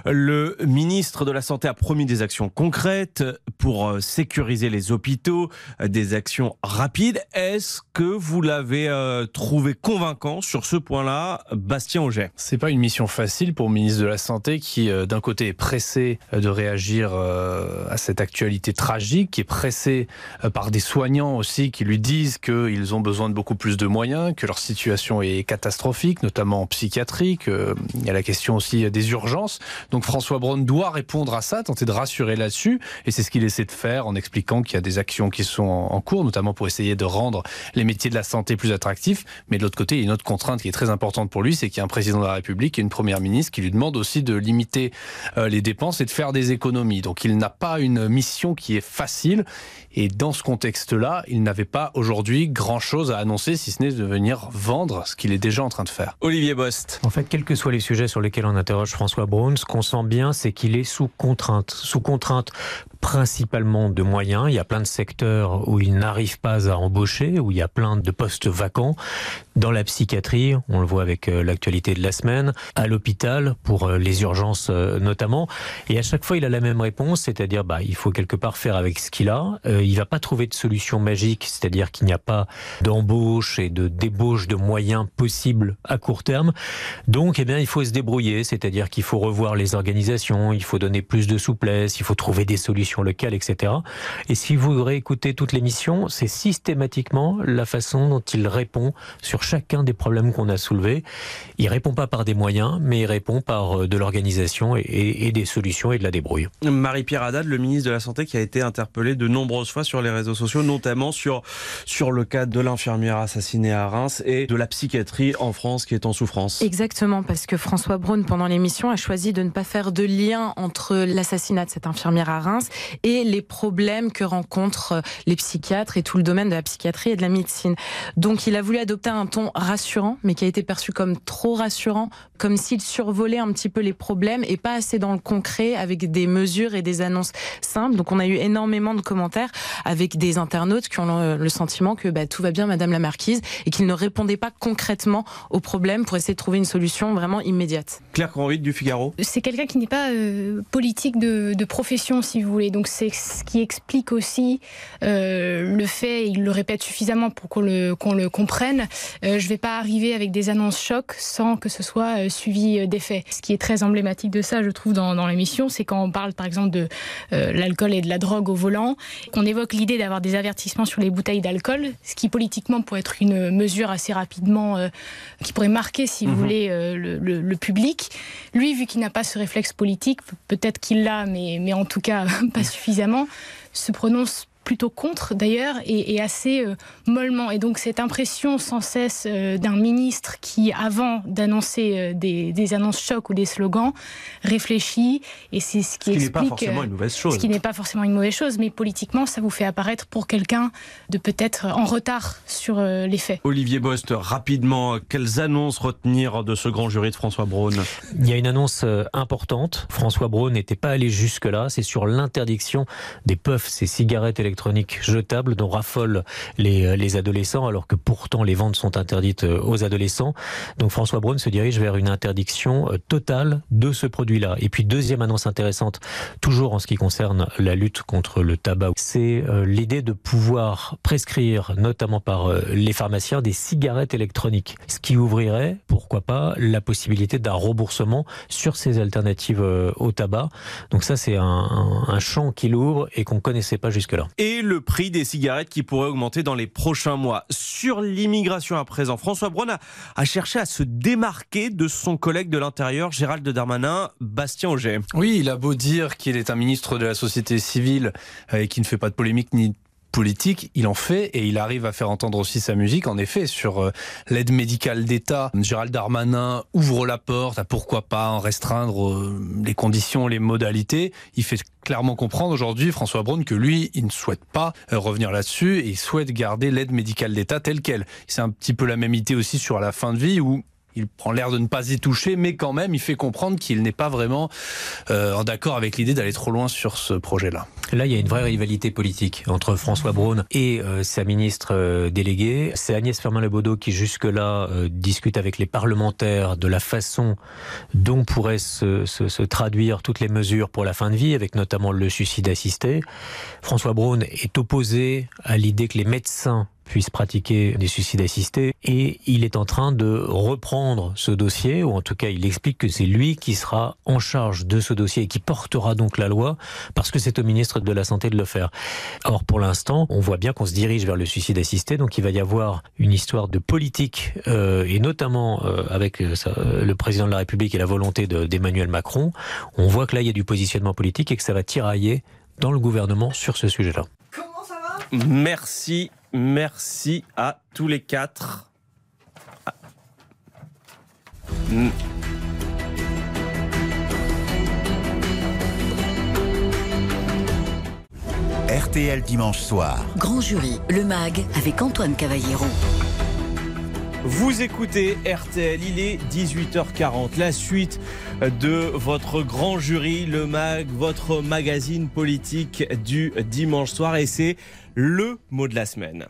Le ministre de la Santé a promis des actions concrètes pour sécuriser les hôpitaux, des actions rapides. Est-ce que vous l'avez euh, trouvé convaincant sur ce point-là, Bastien Auger? C'est pas une mission facile pour le ministre de la Santé qui, euh, d'un côté, est pressé de réagir euh, à cette actualité tragique, qui est pressé euh, par des soignants aussi qui lui disent qu'ils ont besoin de beaucoup plus de moyens, que leur situation est catastrophique, notamment en psychiatrie, qu'il y a la question aussi des urgences. Donc François Braun doit répondre à ça, tenter de rassurer là-dessus, et c'est ce qu'il essaie de faire en expliquant expliquant qu'il y a des actions qui sont en cours, notamment pour essayer de rendre les métiers de la santé plus attractifs. Mais de l'autre côté, il y a une autre contrainte qui est très importante pour lui, c'est qu'il y a un président de la République et une première ministre qui lui demandent aussi de limiter euh, les dépenses et de faire des économies. Donc il n'a pas une mission qui est facile. Et dans ce contexte-là, il n'avait pas aujourd'hui grand-chose à annoncer, si ce n'est de venir vendre ce qu'il est déjà en train de faire. Olivier Bost. En fait, quels que soient les sujets sur lesquels on interroge François Braun, ce qu'on sent bien, c'est qu'il est sous contrainte. Sous contrainte principalement de moyens. Il y a plein de secteurs où il n'arrive pas à embaucher, où il y a plein de postes vacants. Dans la psychiatrie, on le voit avec l'actualité de la semaine, à l'hôpital, pour les urgences notamment. Et à chaque fois, il a la même réponse, c'est-à-dire bah, il faut quelque part faire avec ce qu'il a. Euh, il ne va pas trouver de solution magique, c'est-à-dire qu'il n'y a pas d'embauche et de débauche de moyens possibles à court terme. Donc, eh bien, il faut se débrouiller, c'est-à-dire qu'il faut revoir les organisations, il faut donner plus de souplesse, il faut trouver des solutions locales, et cetera. Et si vous réécoutez toute l'émission, c'est systématiquement la façon dont il répond sur chacun des problèmes qu'on a soulevés. Il répond pas par des moyens, mais il répond par de l'organisation et, et, et des solutions et de la débrouille. Marie-Pierre Haddad, le ministre de la Santé, qui a été interpellé de nombreuses fois sur les réseaux sociaux, notamment sur, sur le cas de l'infirmière assassinée à Reims et de la psychiatrie en France qui est en souffrance. Exactement, parce que François Braun, pendant l'émission, a choisi de ne pas faire de lien entre l'assassinat de cette infirmière à Reims et les problèmes que rencontrent les psychiatres et tout le domaine de la psychiatrie et de la médecine. Donc il a voulu adopter un ton rassurant, mais qui a été perçu comme trop rassurant, comme s'il survolait un petit peu les problèmes et pas assez dans le concret avec des mesures et des annonces simples. Donc on a eu énormément de commentaires avec des internautes qui ont le, le sentiment que bah, tout va bien Madame la Marquise et qu'il ne répondait pas concrètement aux problèmes pour essayer de trouver une solution vraiment immédiate. Claire Convite du Figaro. C'est quelqu'un qui n'est pas euh, politique de, de profession, si vous voulez. Donc c'est ce qui explique aussi euh, le fait, il le répète suffisamment pour qu'on le, qu'on le comprenne, euh, je ne vais pas arriver avec des annonces chocs sans que ce soit euh, suivi d'effets. Ce qui est très emblématique de ça, je trouve, dans, dans l'émission, c'est quand on parle par exemple de euh, l'alcool et de la drogue au volant, qu'on évoque l'idée d'avoir des avertissements sur les bouteilles d'alcool, ce qui politiquement pourrait être une mesure assez rapidement, euh, qui pourrait marquer, si vous mmh. voulez, euh, le, le, le public. Lui, vu qu'il n'a pas ce réflexe politique, peut-être qu'il l'a, mais, mais en tout cas pas suffisamment, se prononce plutôt contre d'ailleurs et, et assez euh, mollement. Et donc cette impression sans cesse euh, d'un ministre qui, avant d'annoncer euh, des, des annonces chocs ou des slogans, réfléchit, et c'est ce qui, ce qui explique... Ce qui n'est pas forcément une mauvaise chose. Ce qui n'est pas forcément une mauvaise chose, mais politiquement, ça vous fait apparaître pour quelqu'un de peut-être en retard sur euh, les faits. Olivier Bost, rapidement, quelles annonces retenir de ce grand jury de François Braun ? Il y a une annonce euh, importante. François Braun n'était pas allé jusque-là. C'est sur l'interdiction des puffs, ces cigarettes électroniques électroniques jetables dont raffolent les, les adolescents, alors que pourtant les ventes sont interdites aux adolescents. Donc François Braun se dirige vers une interdiction totale de ce produit-là. Et puis deuxième annonce intéressante, toujours en ce qui concerne la lutte contre le tabac, c'est euh, l'idée de pouvoir prescrire, notamment par euh, les pharmaciens, des cigarettes électroniques. Ce qui ouvrirait, pourquoi pas, la possibilité d'un remboursement sur ces alternatives euh, au tabac. Donc ça, c'est un, un, un champ qu'il ouvre et qu'on ne connaissait pas jusque-là. Et le prix des cigarettes qui pourrait augmenter dans les prochains mois. Sur l'immigration à présent, François Braun a, a cherché à se démarquer de son collègue de l'Intérieur, Gérald Darmanin, Bastien Auger. Oui, il a beau dire qu'il est un ministre de la société civile et qui ne fait pas de polémique ni politique, il en fait et il arrive à faire entendre aussi sa musique. En effet, sur euh, l'aide médicale d'État, Gérald Darmanin ouvre la porte à pourquoi pas en restreindre euh, les conditions, les modalités. Il fait clairement comprendre aujourd'hui, François Braun, que lui, il ne souhaite pas euh, revenir là-dessus et il souhaite garder l'aide médicale d'État telle qu'elle. C'est un petit peu la même idée aussi sur la fin de vie où il prend l'air de ne pas y toucher, mais quand même, il fait comprendre qu'il n'est pas vraiment euh, en d'accord avec l'idée d'aller trop loin sur ce projet-là. Là, il y a une vraie rivalité politique entre François Braun et euh, sa ministre euh, déléguée. C'est Agnès Firmin-Lebaudot qui, jusque-là, euh, discute avec les parlementaires de la façon dont pourraient se, se, se traduire toutes les mesures pour la fin de vie, avec notamment le suicide assisté. François Braun est opposé à l'idée que les médecins puissent pratiquer des suicides assistés et il est en train de reprendre ce dossier, ou en tout cas il explique que c'est lui qui sera en charge de ce dossier et qui portera donc la loi parce que c'est au ministre de la Santé de le faire. Or pour l'instant on voit bien qu'on se dirige vers le suicide assisté, donc il va y avoir une histoire de politique euh, et notamment euh, avec euh, ça, le président de la République et la volonté de, d'Emmanuel Macron. On voit que là il y a du positionnement politique et que ça va tirailler dans le gouvernement sur ce sujet-là. Merci, merci à tous les quatre. Ah. Mm. R T L dimanche soir. Grand jury, le mag avec Antoine Cavallero. Vous écoutez R T L, il est dix-huit heures quarante. La suite de votre grand jury, le mag, votre magazine politique du dimanche soir. Et c'est le mot de la semaine.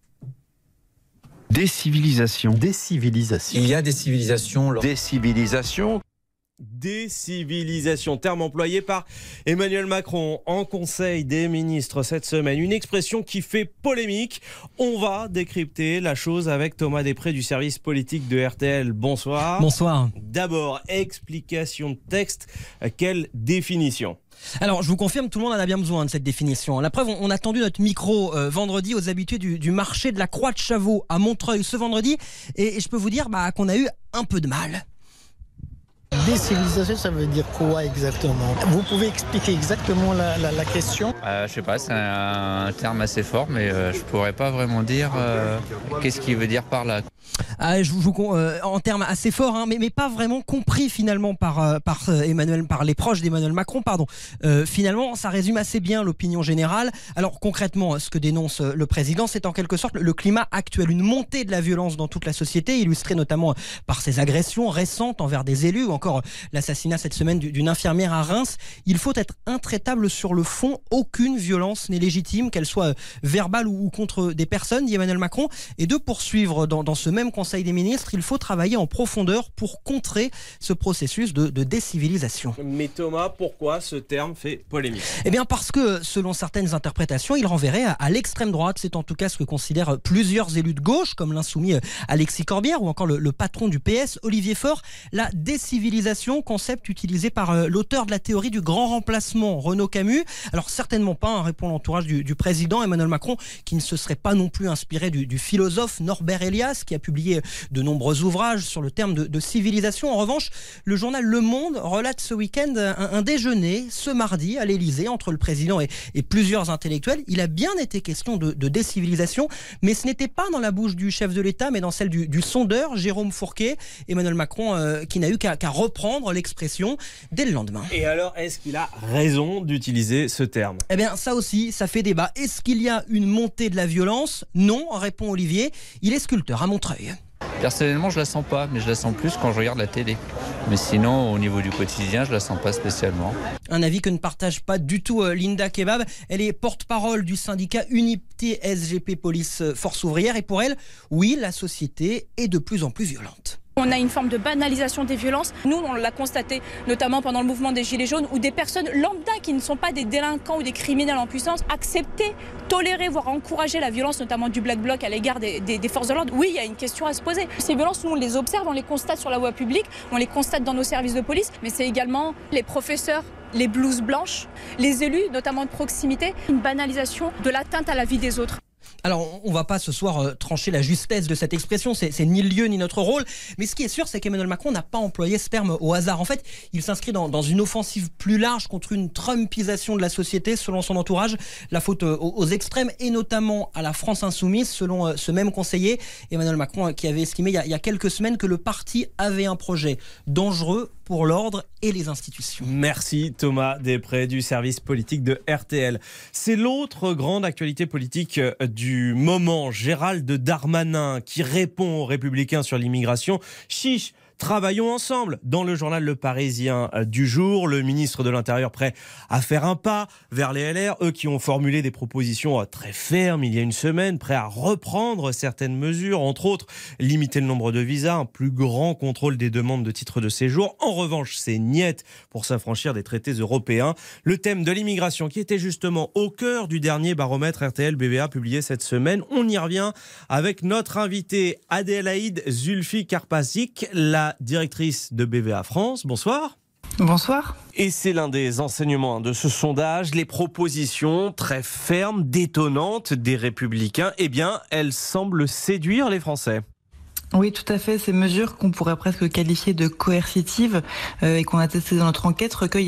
Décivilisation. Décivilisation. Il y a des civilisations. Décivilisation. Décivilisation, terme employé par Emmanuel Macron en Conseil des ministres cette semaine. Une expression qui fait polémique. On va décrypter la chose avec Thomas Després du service politique de R T L. Bonsoir. Bonsoir. D'abord, explication de texte. Quelle définition ? Alors, je vous confirme, tout le monde en a bien besoin de cette définition. La preuve, on a tendu notre micro euh, vendredi aux habitués du, du marché de la Croix de Chavaux à Montreuil ce vendredi. Et, et je peux vous dire bah, qu'on a eu un peu de mal. Décivilisation, ça veut dire quoi exactement? Vous pouvez expliquer exactement la, la, la question? euh, Je sais pas, c'est un, un terme assez fort, mais euh, je pourrais pas vraiment dire euh, qu'est-ce qu'il veut dire par là. Ah, je vous, euh, en termes assez forts, hein, mais, mais pas vraiment compris finalement par, euh, par, euh, Emmanuel, par les proches d'Emmanuel Macron. Pardon. Euh, finalement, ça résume assez bien l'opinion générale. Alors concrètement, ce que dénonce le président, c'est en quelque sorte le climat actuel, une montée de la violence dans toute la société, illustrée notamment par ces agressions récentes envers des élus, ou encore l'assassinat cette semaine d'une infirmière à Reims. Il faut être intraitable sur le fond. Aucune violence n'est légitime, qu'elle soit verbale ou contre des personnes, dit Emmanuel Macron. Et de poursuivre dans, dans ce même Conseil des ministres, il faut travailler en profondeur pour contrer ce processus de, de décivilisation. Mais Thomas, pourquoi ce terme fait polémique ? Eh bien parce que, selon certaines interprétations, il renverrait à, à l'extrême droite. C'est en tout cas ce que considèrent plusieurs élus de gauche, comme l'insoumis Alexis Corbière ou encore le, le patron du P S, Olivier Faure. La décivilisation, concept utilisé par euh, l'auteur de la théorie du grand remplacement, Renaud Camus. Alors certainement pas, hein, répond l'entourage du, du président Emmanuel Macron, qui ne se serait pas non plus inspiré du, du philosophe Norbert Elias, qui a publié de nombreux ouvrages sur le terme de, de civilisation. En revanche, le journal Le Monde relate ce week-end un, un déjeuner ce mardi à l'Élysée entre le président et, et plusieurs intellectuels. Il a bien été question de, de décivilisation, mais ce n'était pas dans la bouche du chef de l'État, mais dans celle du, du sondeur Jérôme Fourquet. Emmanuel Macron euh, qui n'a eu qu'à, qu'à reprendre l'expression dès le lendemain. Et alors, est-ce qu'il a raison d'utiliser ce terme ? Eh bien, ça aussi, ça fait débat. Est-ce qu'il y a une montée de la violence ? Non, répond Olivier. Il est sculpteur à Montreuil. Personnellement, je la sens pas, mais je la sens plus quand je regarde la télé. Mais sinon, au niveau du quotidien, je la sens pas spécialement. Un avis que ne partage pas du tout euh, Linda Kebab. Elle est porte-parole du syndicat Unité S G P Police Force Ouvrière. Et pour elle, oui, la société est de plus en plus violente. On a une forme de banalisation des violences. Nous, on l'a constaté notamment pendant le mouvement des Gilets jaunes, où des personnes lambda qui ne sont pas des délinquants ou des criminels en puissance acceptaient, toléraient, voire encourager la violence, notamment du Black Bloc à l'égard des, des, des forces de l'ordre. Oui, il y a une question à se poser. Ces violences, nous, on les observe, on les constate sur la voie publique, on les constate dans nos services de police, mais c'est également les professeurs, les blouses blanches, les élus, notamment de proximité, une banalisation de l'atteinte à la vie des autres. Alors, on ne va pas ce soir euh, trancher la justesse de cette expression, c'est, c'est ni le lieu ni notre rôle, mais ce qui est sûr, c'est qu'Emmanuel Macron n'a pas employé ce terme au hasard. En fait, il s'inscrit dans, dans une offensive plus large contre une trumpisation de la société, selon son entourage, la faute euh, aux, aux extrêmes et notamment à la France insoumise, selon euh, ce même conseiller, Emmanuel Macron, euh, qui avait estimé il y, a, il y a quelques semaines que le parti avait un projet dangereux pour l'ordre et les institutions. Merci Thomas Després du service politique de R T L. C'est l'autre grande actualité politique du moment. Gérald Darmanin qui répond aux Républicains sur l'immigration. Chiche, travaillons ensemble. Dans le journal Le Parisien du jour, le ministre de l'Intérieur prêt à faire un pas vers les L R, eux qui ont formulé des propositions très fermes il y a une semaine, prêts à reprendre certaines mesures, entre autres limiter le nombre de visas, un plus grand contrôle des demandes de titres de séjour. En revanche, c'est niet pour s'affranchir des traités européens. Le thème de l'immigration qui était justement au cœur du dernier baromètre R T L B V A publié cette semaine. On y revient avec notre invitée Adélaïde Zulfi-Karpathyk, la directrice de B V A France. Bonsoir. Bonsoir. Et c'est l'un des enseignements de ce sondage. Les propositions très fermes, détonnantes des Républicains, eh bien, elles semblent séduire les Français. Oui, tout à fait. Ces mesures qu'on pourrait presque qualifier de coercitives euh, et qu'on a testées dans notre enquête recueillent un très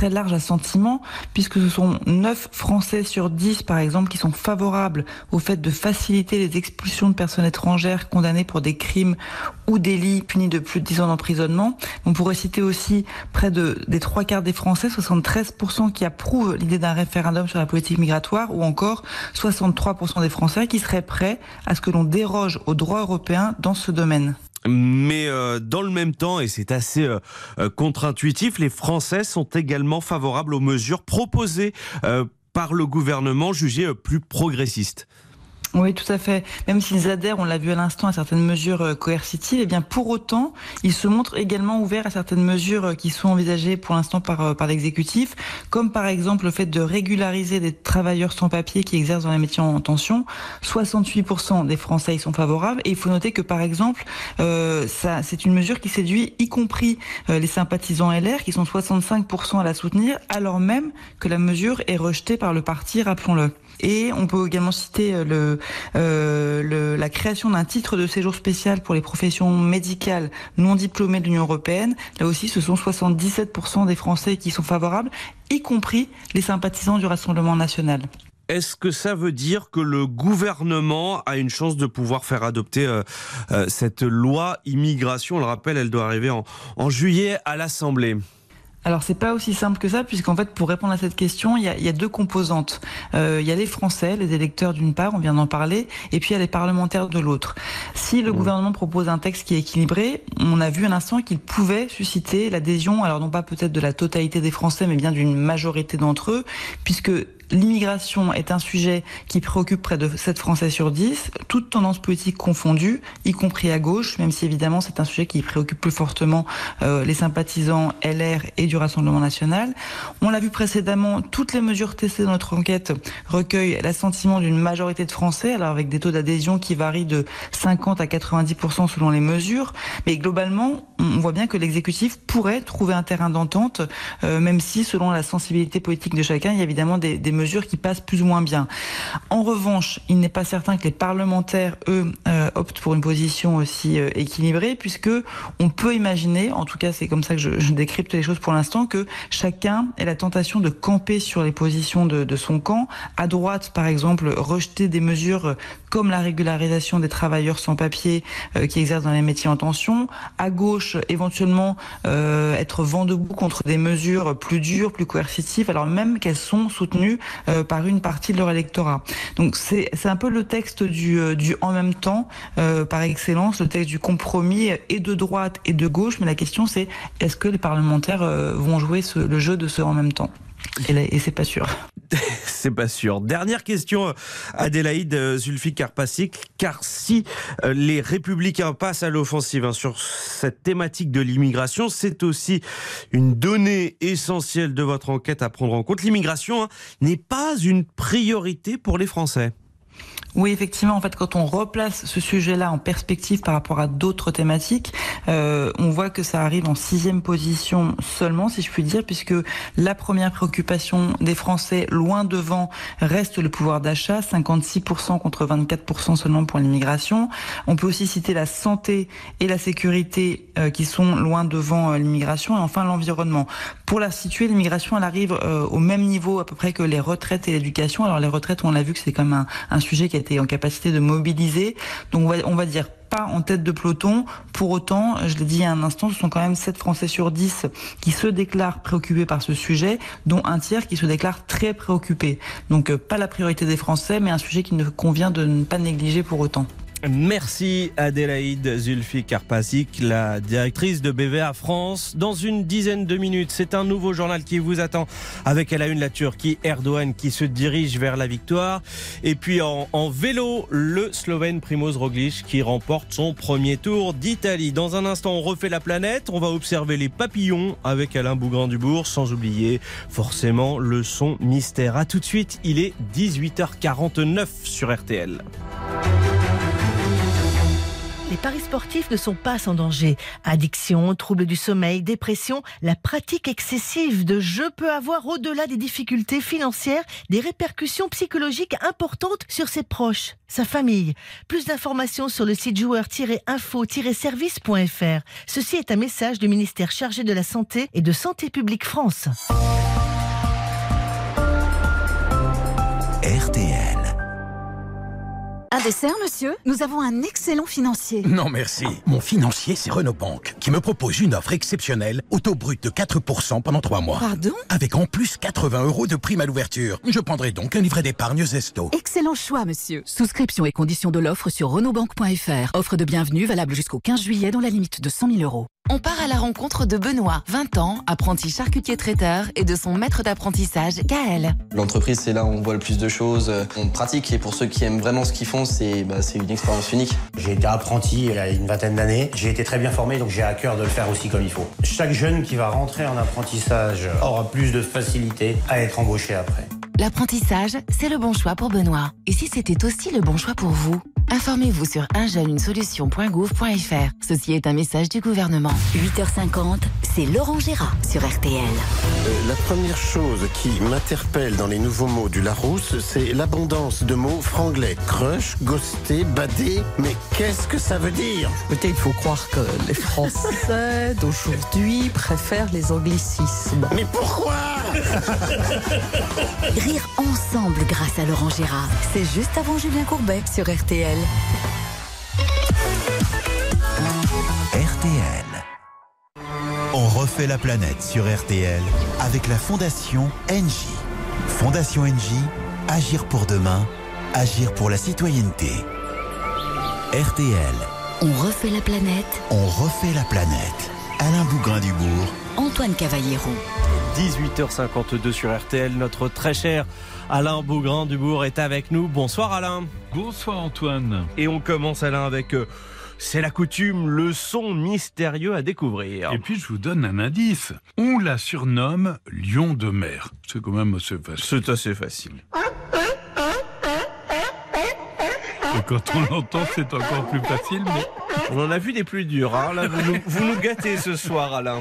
très large assentiment, puisque ce sont neuf Français sur dix, par exemple, qui sont favorables au fait de faciliter les expulsions de personnes étrangères condamnées pour des crimes ou délits punis de plus de dix ans d'emprisonnement. On pourrait citer aussi près de, des trois quarts des Français, soixante-treize pour cent qui approuvent l'idée d'un référendum sur la politique migratoire, ou encore soixante-trois pour cent des Français qui seraient prêts à ce que l'on déroge au droit européen dans ce domaine. Mais euh, dans le même temps, et c'est assez euh, contre-intuitif, les Français sont également favorables aux mesures proposées euh, par le gouvernement, jugées euh, plus progressistes. Oui, tout à fait. Même s'ils adhèrent, on l'a vu à l'instant, à certaines mesures coercitives, et bien pour autant, ils se montrent également ouverts à certaines mesures qui sont envisagées pour l'instant par, par l'exécutif, comme par exemple le fait de régulariser des travailleurs sans papier qui exercent dans les métiers en tension. soixante-huit pour cent des Français y sont favorables, et il faut noter que par exemple, euh, ça, c'est une mesure qui séduit y compris euh, les sympathisants L R, qui sont soixante-cinq pour cent à la soutenir, alors même que la mesure est rejetée par le parti, rappelons-le. Et on peut également citer le, euh, le, la création d'un titre de séjour spécial pour les professions médicales non diplômées de l'Union européenne. Là aussi, ce sont soixante-dix-sept pour cent des Français qui sont favorables, y compris les sympathisants du Rassemblement national. Est-ce que ça veut dire que le gouvernement a une chance de pouvoir faire adopter euh, euh, cette loi immigration ? On le rappelle, elle doit arriver en, en juillet à l'Assemblée. Alors c'est pas aussi simple que ça, puisqu'en fait pour répondre à cette question, il y a, il y a deux composantes. Euh, il y a les Français, les électeurs d'une part, on vient d'en parler, et puis il y a les parlementaires de l'autre. Si le mmh. gouvernement propose un texte qui est équilibré, on a vu à l'instant qu'il pouvait susciter l'adhésion, alors non pas peut-être de la totalité des Français, mais bien d'une majorité d'entre eux, puisque l'immigration est un sujet qui préoccupe près de sept Français sur dix, toutes tendances politiques confondues, y compris à gauche, même si évidemment c'est un sujet qui préoccupe plus fortement euh, les sympathisants L R et du Rassemblement national. On l'a vu précédemment, toutes les mesures testées dans notre enquête recueillent l'assentiment d'une majorité de Français, alors avec des taux d'adhésion qui varient de cinquante à quatre-vingt-dix pour cent selon les mesures, mais globalement, on voit bien que l'exécutif pourrait trouver un terrain d'entente, euh, même si selon la sensibilité politique de chacun, il y a évidemment des, des mesures mesures qui passent plus ou moins bien. En revanche, il n'est pas certain que les parlementaires, eux, euh, optent pour une position aussi euh, équilibrée, puisque on peut imaginer, en tout cas c'est comme ça que je, je décrypte les choses pour l'instant, que chacun ait la tentation de camper sur les positions de, de son camp. À droite, par exemple, rejeter des mesures comme la régularisation des travailleurs sans papier euh, qui exercent dans les métiers en tension. À gauche, éventuellement, euh, être vent debout contre des mesures plus dures, plus coercitives, alors même qu'elles sont soutenues Euh, par une partie de leur électorat. Donc c'est, c'est un peu le texte du, euh, du en même temps, euh, par excellence, le texte du compromis et de droite et de gauche, mais la question c'est est-ce que les parlementaires euh, vont jouer ce, le jeu de ce en même temps ? Et, là, et c'est pas sûr. C'est pas sûr. Dernière question, Adélaïde Zulfi-Karpacik, car si les Républicains passent à l'offensive hein, sur cette thématique de l'immigration, c'est aussi une donnée essentielle de votre enquête à prendre en compte. L'immigration hein, n'est pas une priorité pour les Français. Oui, effectivement, en fait, quand on replace ce sujet-là en perspective par rapport à d'autres thématiques, euh, on voit que ça arrive en sixième position seulement, si je puis dire, puisque la première préoccupation des Français, loin devant, reste le pouvoir d'achat, cinquante-six pour cent contre vingt-quatre pour cent seulement pour l'immigration. On peut aussi citer la santé et la sécurité euh, qui sont loin devant euh, l'immigration, et enfin l'environnement. Pour la situer, l'immigration, elle arrive euh, au même niveau à peu près que les retraites et l'éducation. Alors les retraites, on l'a vu que c'est quand même un, un sujet qui a été en capacité de mobiliser. Donc on va, on va dire pas en tête de peloton. Pour autant, je l'ai dit il y a un instant, ce sont quand même sept Français sur dix qui se déclarent préoccupés par ce sujet, dont un tiers qui se déclarent très préoccupés. Donc euh, pas la priorité des Français, mais un sujet qu'il ne convient de ne pas négliger pour autant. Merci Adélaïde Zulfi-Karpacik, la directrice de B V A France. Dans une dizaine de minutes, c'est un nouveau journal qui vous attend avec à la une la Turquie, Erdogan qui se dirige vers la victoire. Et puis en, en vélo, le Slovène Primož Roglič qui remporte son premier Tour d'Italie. Dans un instant, on refait la planète. On va observer les papillons avec Alain Bougrain-Dubourg, sans oublier forcément le son mystère. A tout de suite, il est dix-huit heures quarante-neuf sur R T L. Les paris sportifs ne sont pas sans danger. Addiction, troubles du sommeil, dépression, la pratique excessive de jeux peut avoir, au-delà des difficultés financières, des répercussions psychologiques importantes sur ses proches, sa famille. Plus d'informations sur le site joueur tiret info tiret service point f r. Ceci est un message du ministère chargé de la Santé et de Santé publique France. R T L. Un dessert, monsieur ? Nous avons un excellent financier. Non, merci. Mon financier, c'est Renault Banque, qui me propose une offre exceptionnelle, au taux brut de quatre pour cent pendant trois mois. Pardon ? Avec en plus quatre-vingts euros de prime à l'ouverture. Je prendrai donc un livret d'épargne Zesto. Excellent choix, monsieur. Souscription et conditions de l'offre sur renault banque point f r. Offre de bienvenue valable jusqu'au quinze juillet dans la limite de cent mille euros. On part à la rencontre de Benoît, vingt ans, apprenti charcutier traiteur, et de son maître d'apprentissage, Gaël. L'entreprise, c'est là où on voit le plus de choses, on pratique, et pour ceux qui aiment vraiment ce qu'ils font, c'est bah, c'est une expérience unique. J'ai été apprenti il y a une vingtaine d'années, j'ai été très bien formé, donc j'ai à cœur de le faire aussi comme il faut. Chaque jeune qui va rentrer en apprentissage aura plus de facilité à être embauché après. L'apprentissage, c'est le bon choix pour Benoît. Et si c'était aussi le bon choix pour vous ? Informez-vous sur un jeune une solution point gouv point f r. Ceci est un message du gouvernement. huit heures cinquante, c'est Laurent Gérard sur R T L. Euh, la première chose qui m'interpelle dans les nouveaux mots du Larousse, c'est l'abondance de mots franglais. Crush, ghosté, badé, mais qu'est-ce que ça veut dire ? Écoutez, il faut croire que les Français d'aujourd'hui préfèrent les anglicismes. Mais pourquoi ? Rire ensemble grâce à Laurent Gérard. C'est juste avant Julien Courbet sur R T L. R T L. On refait la planète sur R T L avec la Fondation Engie. Fondation Engie, agir pour demain, agir pour la citoyenneté. R T L. On refait la planète. On refait la planète. Alain Bougrain-Dubourg. Antoine Cavallero. dix-huit heures cinquante-deux sur R T L, notre très cher Alain Bougrain-Dubourg est avec nous. Bonsoir Alain. Bonsoir Antoine. Et on commence Alain avec, euh, c'est la coutume, le son mystérieux à découvrir. Et puis je vous donne un indice. On la surnomme lion de mer. C'est quand même assez facile. C'est assez facile. Et quand on l'entend, c'est encore plus facile. Mais... On en a vu des plus durs. Hein. Là, vous, nous, vous nous gâtez ce soir Alain.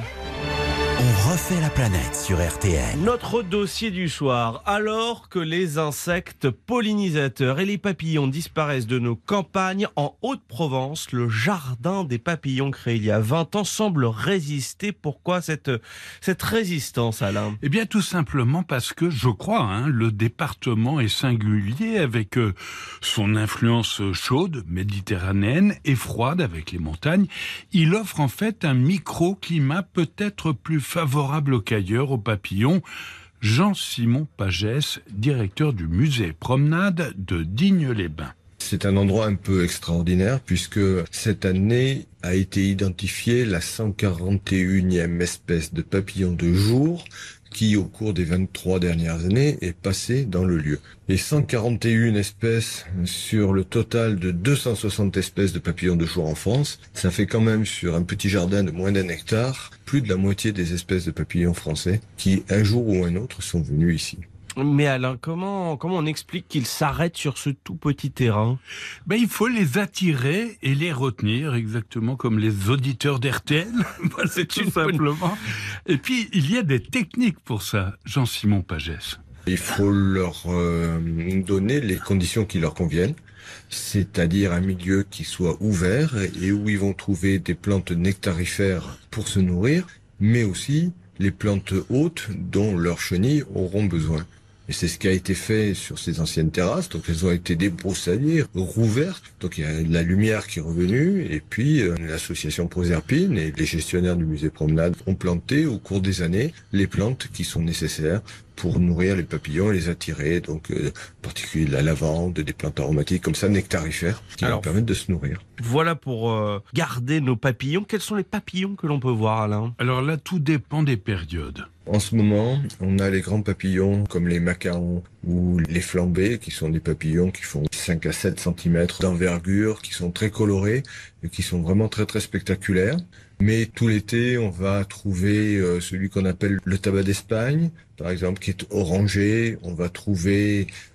On refait la planète sur R T L. Notre dossier du soir. Alors que les insectes pollinisateurs et les papillons disparaissent de nos campagnes, en Haute-Provence, le jardin des papillons créé il y a vingt ans semble résister. Pourquoi cette, cette résistance, Alain ? Eh bien, tout simplement parce que, je crois, hein, le département est singulier avec euh, son influence chaude, méditerranéenne, et froide avec les montagnes. Il offre en fait un microclimat peut-être plus favorable aux cueilleurs, aux papillons. Jean-Simon Pagès, directeur du musée Promenade de Digne-les-Bains. C'est un endroit un peu extraordinaire puisque cette année a été identifiée la cent quarante et unième espèce de papillon de jour qui, au cours des vingt-trois dernières années, est passée dans le lieu. Et cent quarante et une espèces sur le total de deux cent soixante espèces de papillons de jour en France, ça fait quand même, sur un petit jardin de moins d'un hectare, plus de la moitié des espèces de papillons français qui, un jour ou un autre, sont venus ici. Mais Alain, comment, comment on explique qu'ils s'arrêtent sur ce tout petit terrain ? Ben, il faut les attirer et les retenir, exactement comme les auditeurs d'R T L. C'est tout simplement. Et puis, il y a des techniques pour ça, Jean-Simon Pagès. Il faut leur euh, donner les conditions qui leur conviennent, c'est-à-dire un milieu qui soit ouvert et où ils vont trouver des plantes nectarifères pour se nourrir, mais aussi les plantes hautes dont leurs chenilles auront besoin. Et c'est ce qui a été fait sur ces anciennes terrasses. Donc elles ont été débroussaillées, rouvertes. Donc il y a de la lumière qui est revenue. Et puis euh, l'association Proserpine et les gestionnaires du musée Promenade ont planté au cours des années les plantes qui sont nécessaires pour nourrir les papillons et les attirer. Donc euh, en particulier de la lavande, des plantes aromatiques comme ça, nectarifères, qui Alors, leur permettent de se nourrir. Voilà pour euh, garder nos papillons. Quels sont les papillons que l'on peut voir, Alain ? Alors là, tout dépend des périodes. En ce moment, on a les grands papillons comme les macarons ou les flambés, qui sont des papillons qui font cinq à sept centimètres d'envergure, qui sont très colorés et qui sont vraiment très très spectaculaires. Mais tout l'été, on va trouver euh, celui qu'on appelle le tabac d'Espagne, par exemple, qui est orangé. On va trouver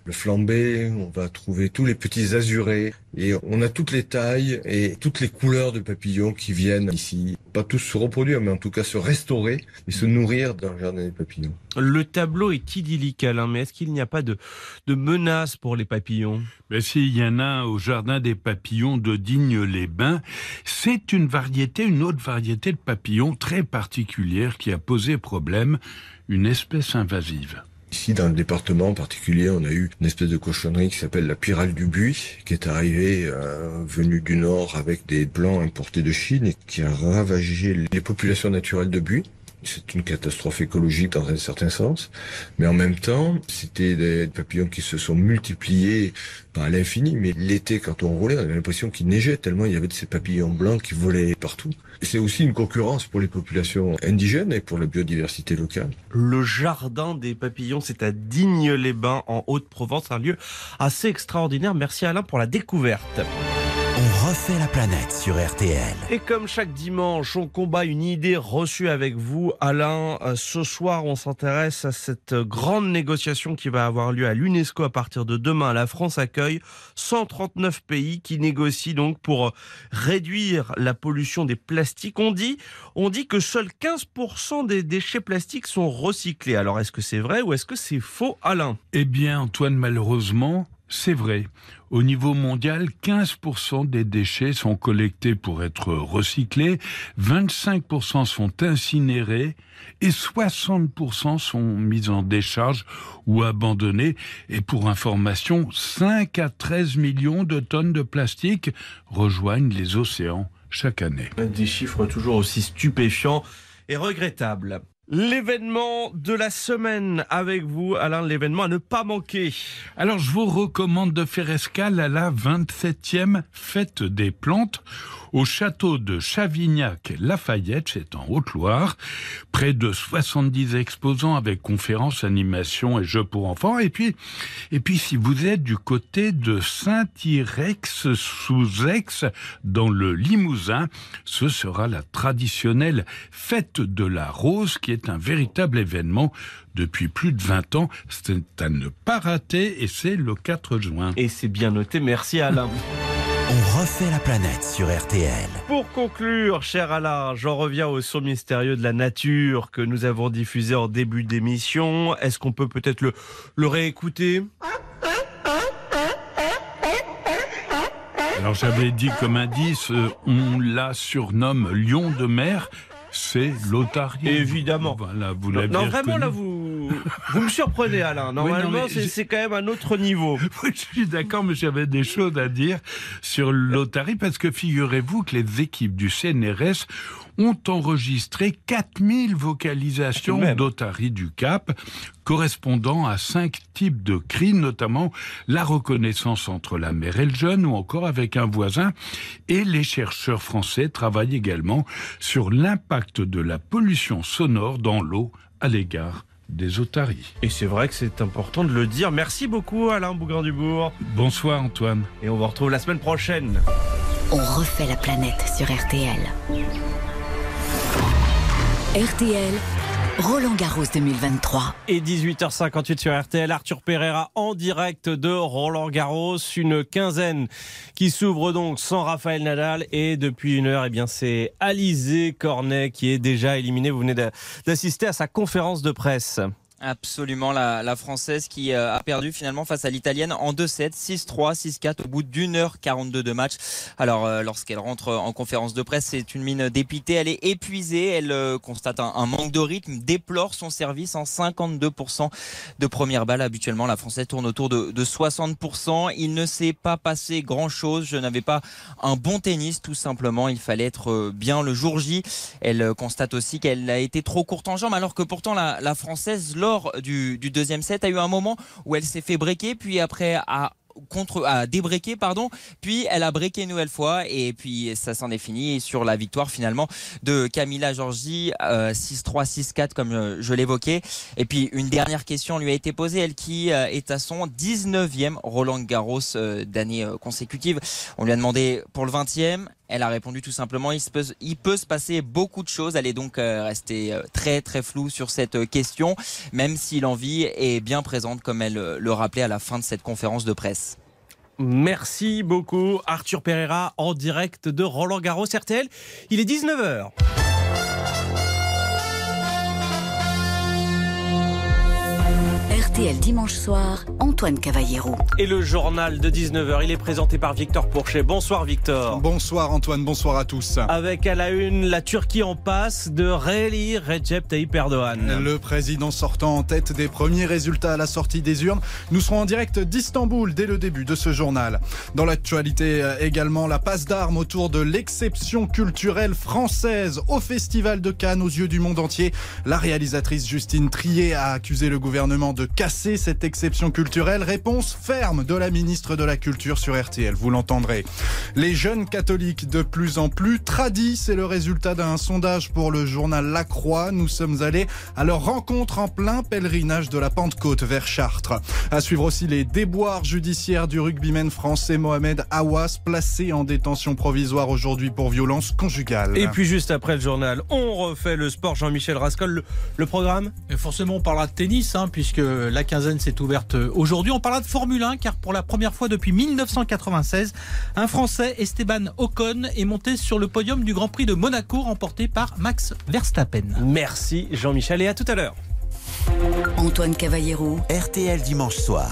le flambé, on va trouver tous les petits azurés. Et on a toutes les tailles et toutes les couleurs de papillons qui viennent ici. Pas tous se reproduire, mais en tout cas se restaurer et se nourrir dans le jardin des papillons. Le tableau est idyllique, Alain, mais est-ce qu'il n'y a pas de, de menace pour les papillons ? Ben si, il y en a au jardin des papillons de Digne-les-Bains. C'est une variété, une autre variété de papillons très particulière qui a posé problème, une espèce invasive. Ici, dans le département en particulier, on a eu une espèce de cochonnerie qui s'appelle la pyrale du buis, qui est arrivée, euh, venue du nord avec des blancs importés de Chine et qui a ravagé les populations naturelles de buis. C'est une catastrophe écologique dans un certain sens, mais en même temps, c'était des papillons qui se sont multipliés pas à l'infini, mais l'été, quand on roulait, on avait l'impression qu'il neigeait tellement il y avait de ces papillons blancs qui volaient partout. C'est aussi une concurrence pour les populations indigènes et pour la biodiversité locale. Le jardin des papillons, c'est à Digne-les-Bains, en Haute-Provence, un lieu assez extraordinaire. Merci Alain pour la découverte. On refait la planète sur R T L. Et comme chaque dimanche, on combat une idée reçue avec vous, Alain. Ce soir, on s'intéresse à cette grande négociation qui va avoir lieu à l'UNESCO à partir de demain. La France accueille cent trente-neuf pays qui négocient donc pour réduire la pollution des plastiques. On dit, on dit que seuls quinze pour cent des déchets plastiques sont recyclés. Alors, est-ce que c'est vrai ou est-ce que c'est faux, Alain ? Eh bien, Antoine, malheureusement, c'est vrai. Au niveau mondial, quinze pour cent des déchets sont collectés pour être recyclés, vingt-cinq pour cent sont incinérés et soixante pour cent sont mis en décharge ou abandonnés. Et pour information, cinq à treize millions de tonnes de plastique rejoignent les océans chaque année. Des chiffres toujours aussi stupéfiants et regrettables. L'événement de la semaine avec vous, Alain, l'événement à ne pas manquer. Alors, je vous recommande de faire escale à la vingt-septième Fête des Plantes au château de Chavignac-Lafayette, c'est en Haute-Loire. Près de soixante-dix exposants avec conférences, animations et jeux pour enfants. Et puis, et puis si vous êtes du côté de Saint-Irex-sous-Aix, dans le Limousin, ce sera la traditionnelle Fête de la Rose, qui est un véritable événement depuis plus de vingt ans. C'est à ne pas rater et c'est le quatre juin. Et c'est bien noté, merci Alain. On refait la planète sur R T L. Pour conclure, cher Alain, j'en reviens au son mystérieux de la nature que nous avons diffusé en début d'émission. Est-ce qu'on peut peut-être le, le réécouter ? Alors j'avais dit comme indice, on la surnomme lion de mer. C'est l'otarie. Évidemment. Voilà, vous non, l'avez non reconnu. vraiment là vous vous me surprenez Alain. Normalement oui, non, c'est, c'est quand même un autre niveau. Oui, je suis d'accord, mais j'avais des choses à dire sur l'otarie parce que figurez-vous que les équipes du C N R S ont enregistré quatre mille vocalisations d'otaries du Cap, correspondant à cinq types de cris, notamment la reconnaissance entre la mère et le jeune ou encore avec un voisin. Et les chercheurs français travaillent également sur l'impact de la pollution sonore dans l'eau à l'égard des otaries. Et c'est vrai que c'est important de le dire. Merci beaucoup Alain Bougrain-Dubourg. Bonsoir Antoine. Et on vous retrouve la semaine prochaine. On refait la planète sur R T L. R T L, Roland Garros deux mille vingt-trois. Et dix-huit heures cinquante-huit sur R T L, Arthur Pereira en direct de Roland Garros. Une quinzaine qui s'ouvre donc sans Rafael Nadal. Et depuis une heure, eh bien, c'est Alizé Cornet qui est déjà éliminé. Vous venez d'assister à sa conférence de presse. Absolument, la, la Française qui euh, a perdu finalement face à l'Italienne en deux sept, six trois, six quatre au bout d'une heure quarante-deux de match. Alors euh, lorsqu'elle rentre en conférence de presse, c'est une mine dépitée, elle est épuisée, elle euh, constate un, un manque de rythme, déplore son service en cinquante-deux pour cent de première balle. Habituellement, la Française tourne autour de, de soixante pour cent. Il ne s'est pas passé grand-chose, je n'avais pas un bon tennis tout simplement, il fallait être bien le jour J. Elle euh, constate aussi qu'elle a été trop courte en jambes alors que pourtant la, la Française, lors du, du deuxième set, a eu un moment où elle s'est fait breaker, puis après a contre à débreaker pardon puis elle a breaké une nouvelle fois et puis ça s'en est fini sur la victoire finalement de Camila Giorgi, euh, six trois, six quatre comme je, je l'évoquais. Et puis une dernière question lui a été posée, elle qui euh, est à son dix-neuvième Roland Garros euh, d'année euh, consécutive. On lui a demandé pour le vingtième Elle a répondu tout simplement, il, se peut, il peut se passer beaucoup de choses. Elle est donc euh, restée euh, très très floue sur cette euh, question, même si l'envie est bien présente, comme elle euh, le rappelait à la fin de cette conférence de presse. Merci beaucoup Arthur Pereira en direct de Roland Garros R T L. Il est dix-neuf heures. R T L dimanche soir, Antoine Cavallero. Et le journal de dix-neuf heures, il est présenté par Victor Pourchet. Bonsoir Victor. Bonsoir Antoine, bonsoir à tous. Avec à la une, la Turquie en passe de réélire Recep Tayyip Erdogan. Le président sortant en tête des premiers résultats à la sortie des urnes. Nous serons en direct d'Istanbul dès le début de ce journal. Dans l'actualité également, la passe d'armes autour de l'exception culturelle française au Festival de Cannes aux yeux du monde entier. La réalisatrice Justine Triet a accusé le gouvernement de casser cette exception culturelle. Réponse ferme de la ministre de la Culture sur R T L, vous l'entendrez. Les jeunes catholiques de plus en plus tradis, c'est le résultat d'un sondage pour le journal La Croix. Nous sommes allés à leur rencontre en plein pèlerinage de la Pentecôte vers Chartres. À suivre aussi les déboires judiciaires du rugbyman français Mohamed Aouas, placé en détention provisoire aujourd'hui pour violence conjugale. Et puis juste après le journal, on refait le sport. Jean-Michel Rascol, le, le programme ? Et forcément, on parlera de tennis, hein, puisque la quinzaine s'est ouverte aujourd'hui. On parlera de Formule un, car pour la première fois depuis mille neuf cent quatre-vingt-seize, un Français, Esteban Ocon, est monté sur le podium du Grand Prix de Monaco, remporté par Max Verstappen. Merci Jean-Michel et à tout à l'heure. Antoine Cavallero. R T L dimanche soir.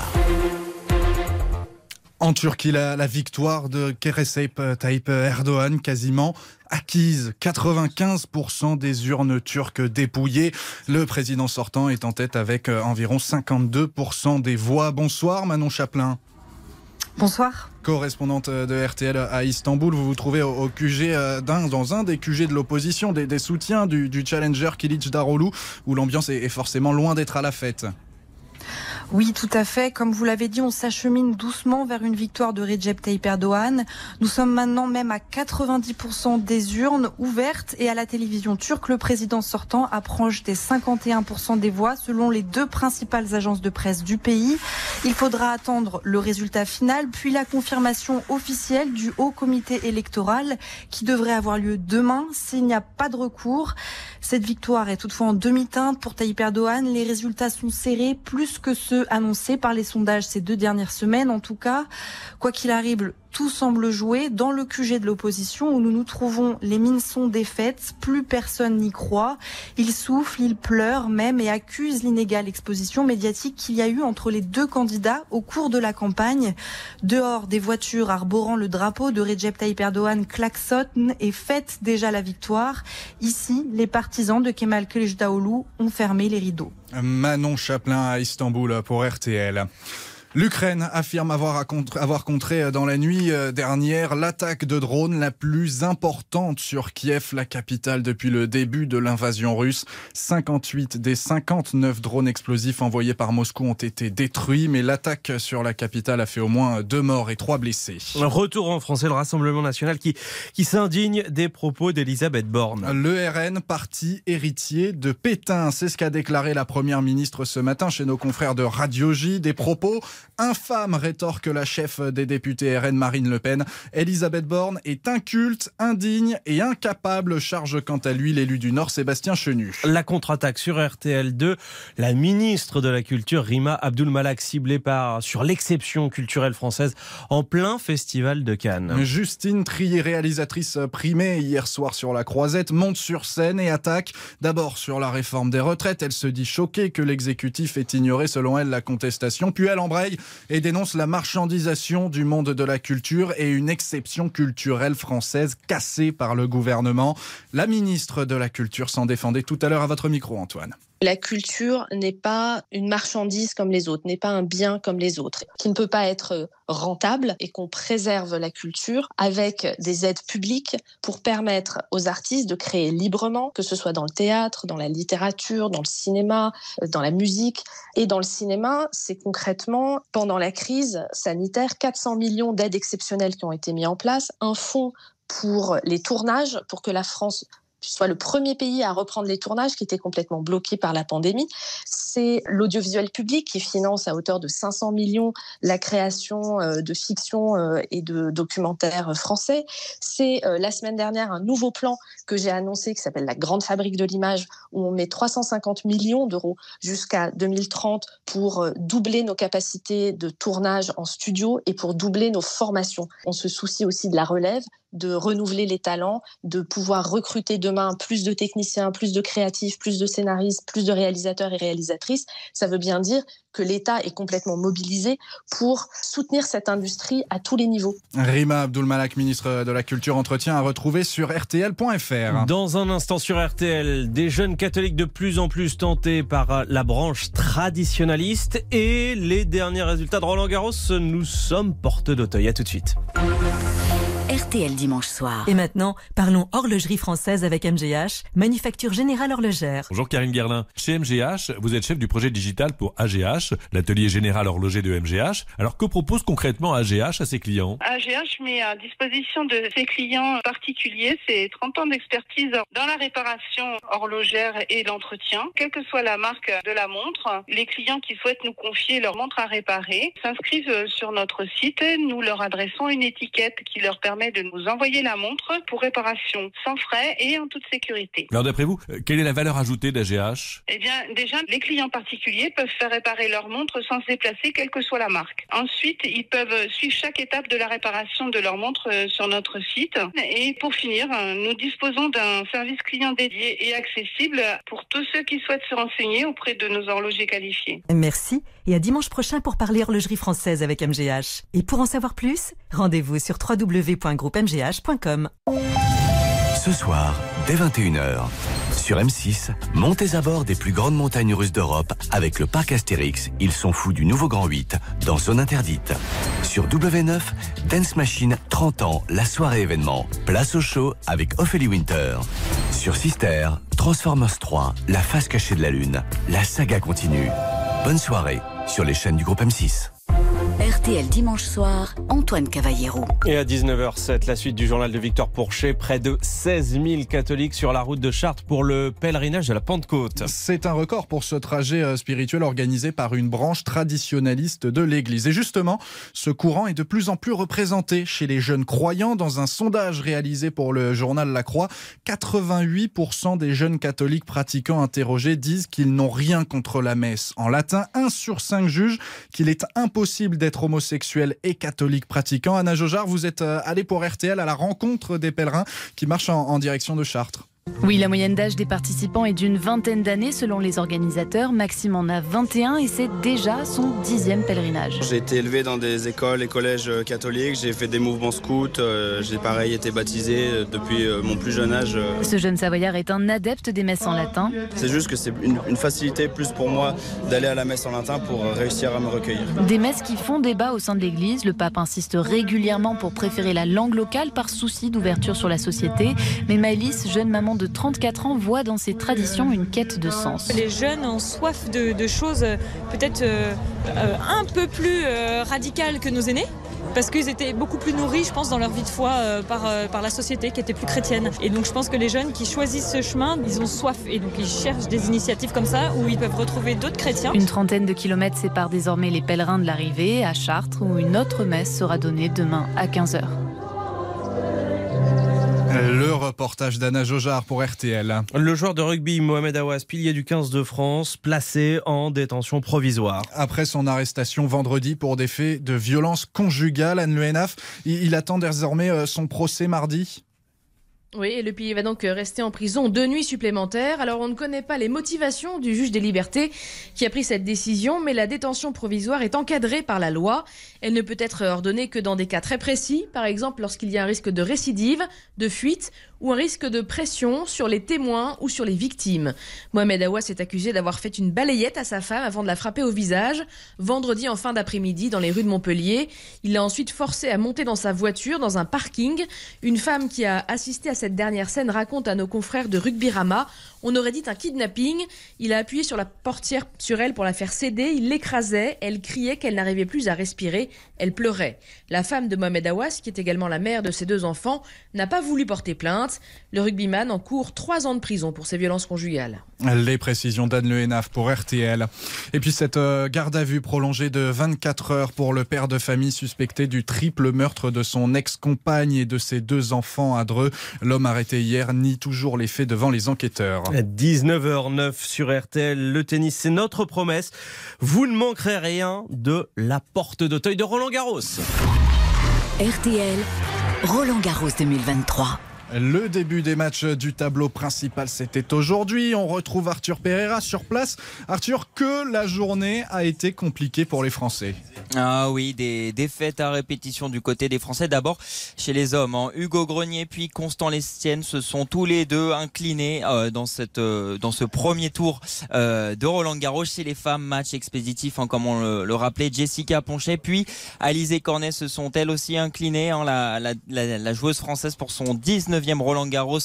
En Turquie, la, la victoire de Recep Tayyip Erdogan quasiment acquise. quatre-vingt-quinze pour cent des urnes turques dépouillées. Le président sortant est en tête avec environ cinquante-deux pour cent des voix. Bonsoir Manon Chaplin. Bonsoir. Correspondante de R T L à Istanbul, vous vous trouvez au Q G d'un, dans un des Q G de l'opposition, des, des soutiens du, du challenger Kılıçdaroğlu, où l'ambiance est, est forcément loin d'être à la fête. Oui, tout à fait. Comme vous l'avez dit, on s'achemine doucement vers une victoire de Recep Tayyip Erdogan. Nous sommes maintenant même à quatre-vingt-dix pour cent des urnes ouvertes et à la télévision turque, le président sortant approche des cinquante et un pour cent des voix selon les deux principales agences de presse du pays. Il faudra attendre le résultat final, puis la confirmation officielle du Haut Comité électoral qui devrait avoir lieu demain s'il n'y a pas de recours. Cette victoire est toutefois en demi-teinte pour Tayyip Erdogan. Les résultats sont serrés, plus que ceux annoncés par les sondages ces deux dernières semaines. En tout cas, quoi qu'il arrive, tout semble jouer. Dans le Q G de l'opposition où nous nous trouvons, les mines sont défaites, plus personne n'y croit. Il souffle, il pleure même et accuse l'inégale exposition médiatique qu'il y a eu entre les deux candidats au cours de la campagne. Dehors, des voitures arborant le drapeau de Recep Tayyip Erdogan klaxonnent et fêtent déjà la victoire. Ici, les partisans de Kemal Kılıçdaroğlu ont fermé les rideaux. Manon Chaplin à Istanbul pour R T L. L'Ukraine affirme avoir, avoir contré dans la nuit dernière l'attaque de drones la plus importante sur Kiev, la capitale, depuis le début de l'invasion russe. cinquante-huit des cinquante-neuf drones explosifs envoyés par Moscou ont été détruits, mais l'attaque sur la capitale a fait au moins deux morts et trois blessés. Retour en français, le Rassemblement national qui, qui s'indigne des propos d'Elisabeth Borne. Le R N, parti héritier de Pétain, c'est ce qu'a déclaré la première ministre ce matin chez nos confrères de Radio J. Des propos infâme, rétorque la chef des députés R N Marine Le Pen. Elisabeth Borne est inculte, indigne et incapable, charge quant à lui l'élu du Nord Sébastien Chenu. La contre-attaque sur R T L deux, la ministre de la Culture Rima Abdul-Malak ciblée par, sur l'exception culturelle française en plein festival de Cannes. Justine Triet, réalisatrice primée hier soir sur la Croisette, monte sur scène et attaque d'abord sur la réforme des retraites. Elle se dit choquée que l'exécutif ait ignoré selon elle la contestation, puis elle embraye et dénonce la marchandisation du monde de la culture et une exception culturelle française cassée par le gouvernement. La ministre de la Culture s'en défendait tout à l'heure à votre micro, Antoine. La culture n'est pas une marchandise comme les autres, n'est pas un bien comme les autres, qui ne peut pas être rentable, et qu'on préserve la culture avec des aides publiques pour permettre aux artistes de créer librement, que ce soit dans le théâtre, dans la littérature, dans le cinéma, dans la musique. Et dans le cinéma, c'est concrètement, pendant la crise sanitaire, quatre cents millions d'aides exceptionnelles qui ont été mis en place, un fonds pour les tournages, pour que la France soit le premier pays à reprendre les tournages qui étaient complètement bloqués par la pandémie. C'est l'audiovisuel public qui finance à hauteur de cinq cents millions la création de fiction et de documentaires français. C'est la semaine dernière un nouveau plan que j'ai annoncé qui s'appelle la Grande Fabrique de l'Image, où on met trois cent cinquante millions d'euros jusqu'à deux mille trente pour doubler nos capacités de tournage en studio et pour doubler nos formations. On se soucie aussi de la relève, de renouveler les talents, de pouvoir recruter demain plus de techniciens, plus de créatifs, plus de scénaristes, plus de réalisateurs et réalisatrices. Ça veut bien dire que l'État est complètement mobilisé pour soutenir cette industrie à tous les niveaux. Rima Abdul-Malak, ministre de la Culture, entretien à retrouver sur R T L point F R. Dans un instant sur R T L, des jeunes catholiques de plus en plus tentés par la branche traditionnaliste et les derniers résultats de Roland Garros, nous sommes porte d'Auteuil. À tout de suite. R T L dimanche soir. Et maintenant, parlons horlogerie française avec M G H, Manufacture Générale Horlogère. Bonjour Karine Guerlin. Chez M G H, vous êtes chef du projet digital pour A G H, l'atelier général horloger de M G H. Alors que propose concrètement A G H à ses clients ? A G H met à disposition de ses clients particuliers ses trente ans d'expertise dans la réparation horlogère et l'entretien. Quelle que soit la marque de la montre, les clients qui souhaitent nous confier leur montre à réparer s'inscrivent sur notre site. Nous leur adressons une étiquette qui leur permet de nous envoyer la montre pour réparation sans frais et en toute sécurité. Alors d'après vous, quelle est la valeur ajoutée d'A G H ? Eh bien, déjà, les clients particuliers peuvent faire réparer leur montre sans se déplacer, quelle que soit la marque. Ensuite, ils peuvent suivre chaque étape de la réparation de leur montre sur notre site. Et pour finir, nous disposons d'un service client dédié et accessible pour tous ceux qui souhaitent se renseigner auprès de nos horlogers qualifiés. Merci et à dimanche prochain pour parler horlogerie française avec M G H. Et pour en savoir plus, rendez-vous sur w w w point groupe m g h point com. Ce soir, dès vingt et une heures, sur M six, montez à bord des plus grandes montagnes russes d'Europe avec le parc Astérix. Ils sont fous du nouveau Grand huit dans Zone Interdite. Sur W neuf, Dance Machine, trente ans, la soirée événement. Place au show avec Ophélie Winter. Sur Sister, Transformers trois, la face cachée de la Lune. La saga continue. Bonne soirée sur les chaînes du groupe M six. R T L dimanche soir, Antoine Cavallero. Et à dix-neuf heures sept, la suite du journal de Victor Pourchet. Près de seize mille catholiques sur la route de Chartres pour le pèlerinage de la Pentecôte. C'est un record pour ce trajet spirituel organisé par une branche traditionnaliste de l'Église. Et justement, ce courant est de plus en plus représenté chez les jeunes croyants. Dans un sondage réalisé pour le journal La Croix, quatre-vingt-huit pour cent des jeunes catholiques pratiquants interrogés disent qu'ils n'ont rien contre la messe. En latin, un sur cinq juge qu'il est impossible d'être homosexuel et catholique pratiquant. Anna Jaujard, vous êtes allée pour R T L à la rencontre des pèlerins qui marchent en, en direction de Chartres. Oui, la moyenne d'âge des participants est d'une vingtaine d'années selon les organisateurs. Maxime en a vingt et un et c'est déjà son dixième pèlerinage. J'ai été élevé dans des écoles et collèges catholiques, j'ai fait des mouvements scouts, euh, j'ai pareil été baptisé depuis euh, mon plus jeune âge. Ce jeune Savoyard est un adepte des messes en latin. C'est juste que c'est une, une facilité plus pour moi d'aller à la messe en latin pour réussir à me recueillir. Des messes qui font débat au sein de l'Église. Le pape insiste régulièrement pour préférer la langue locale par souci d'ouverture sur la société. Mais Maëlys, jeune maman de trente-quatre ans, voit dans ces traditions une quête de sens. Les jeunes ont soif de, de choses peut-être euh, euh, un peu plus euh, radicales que nos aînés. Parce qu'ils étaient beaucoup plus nourris, je pense, dans leur vie de foi euh, par, euh, par la société qui était plus chrétienne. Et donc je pense que les jeunes qui choisissent ce chemin, ils ont soif. Et donc ils cherchent des initiatives comme ça où ils peuvent retrouver d'autres chrétiens. Une trentaine de kilomètres séparent désormais les pèlerins de l'arrivée à Chartres, où une autre messe sera donnée demain à quinze heures. Le reportage d'Anna Jaujard pour R T L. Le joueur de rugby Mohamed Aouas, pilier du quinze de France, placé en détention provisoire. Après son arrestation vendredi pour des faits de violence conjugale, Anne Le Hénaff, il attend désormais son procès mardi. Oui, et le pilier va donc rester en prison deux nuits supplémentaires. Alors on ne connaît pas les motivations du juge des libertés qui a pris cette décision, mais la détention provisoire est encadrée par la loi. Elle ne peut être ordonnée que dans des cas très précis, par exemple lorsqu'il y a un risque de récidive, de fuite ou un risque de pression sur les témoins ou sur les victimes. Mohamed Aouas est accusé d'avoir fait une balayette à sa femme avant de la frapper au visage, vendredi en fin d'après-midi dans les rues de Montpellier. Il l'a ensuite forcée à monter dans sa voiture dans un parking. Une femme qui a assisté à cette cette dernière scène raconte à nos confrères de Rugbyrama. On aurait dit un kidnapping. Il a appuyé sur la portière sur elle pour la faire céder. Il l'écrasait. Elle criait qu'elle n'arrivait plus à respirer. Elle pleurait. La femme de Mohamed Awas, qui est également la mère de ses deux enfants, n'a pas voulu porter plainte. Le rugbyman encourt trois ans de prison pour ses violences conjugales. Les précisions d'Anne Le Hénaf pour R T L. Et puis cette euh, garde à vue prolongée de vingt-quatre heures pour le père de famille suspecté du triple meurtre de son ex-compagne et de ses deux enfants à Dreux. L'homme arrêté hier nie toujours les faits devant les enquêteurs. dix-neuf heures neuf sur R T L, le tennis, c'est notre promesse. Vous ne manquerez rien de la porte d'Auteuil de Roland Garros. R T L, Roland Garros deux mille vingt-trois. Le début des matchs du tableau principal, c'était aujourd'hui. On retrouve Arthur Pereira sur place. Arthur, que la journée a été compliquée pour les Français. Ah oui, des défaites à répétition du côté des Français. D'abord chez les hommes, hein. Hugo Grenier puis Constant Lestienne se sont tous les deux inclinés euh, dans, cette, euh, dans ce premier tour euh, de Roland Garros. Chez les femmes, match expéditif, hein, comme on le, le rappelait. Jessica Ponchet puis Alizé Cornet se sont elles aussi inclinées. Hein, la, la, la, la joueuse française pour son dix-neuvième Roland Garros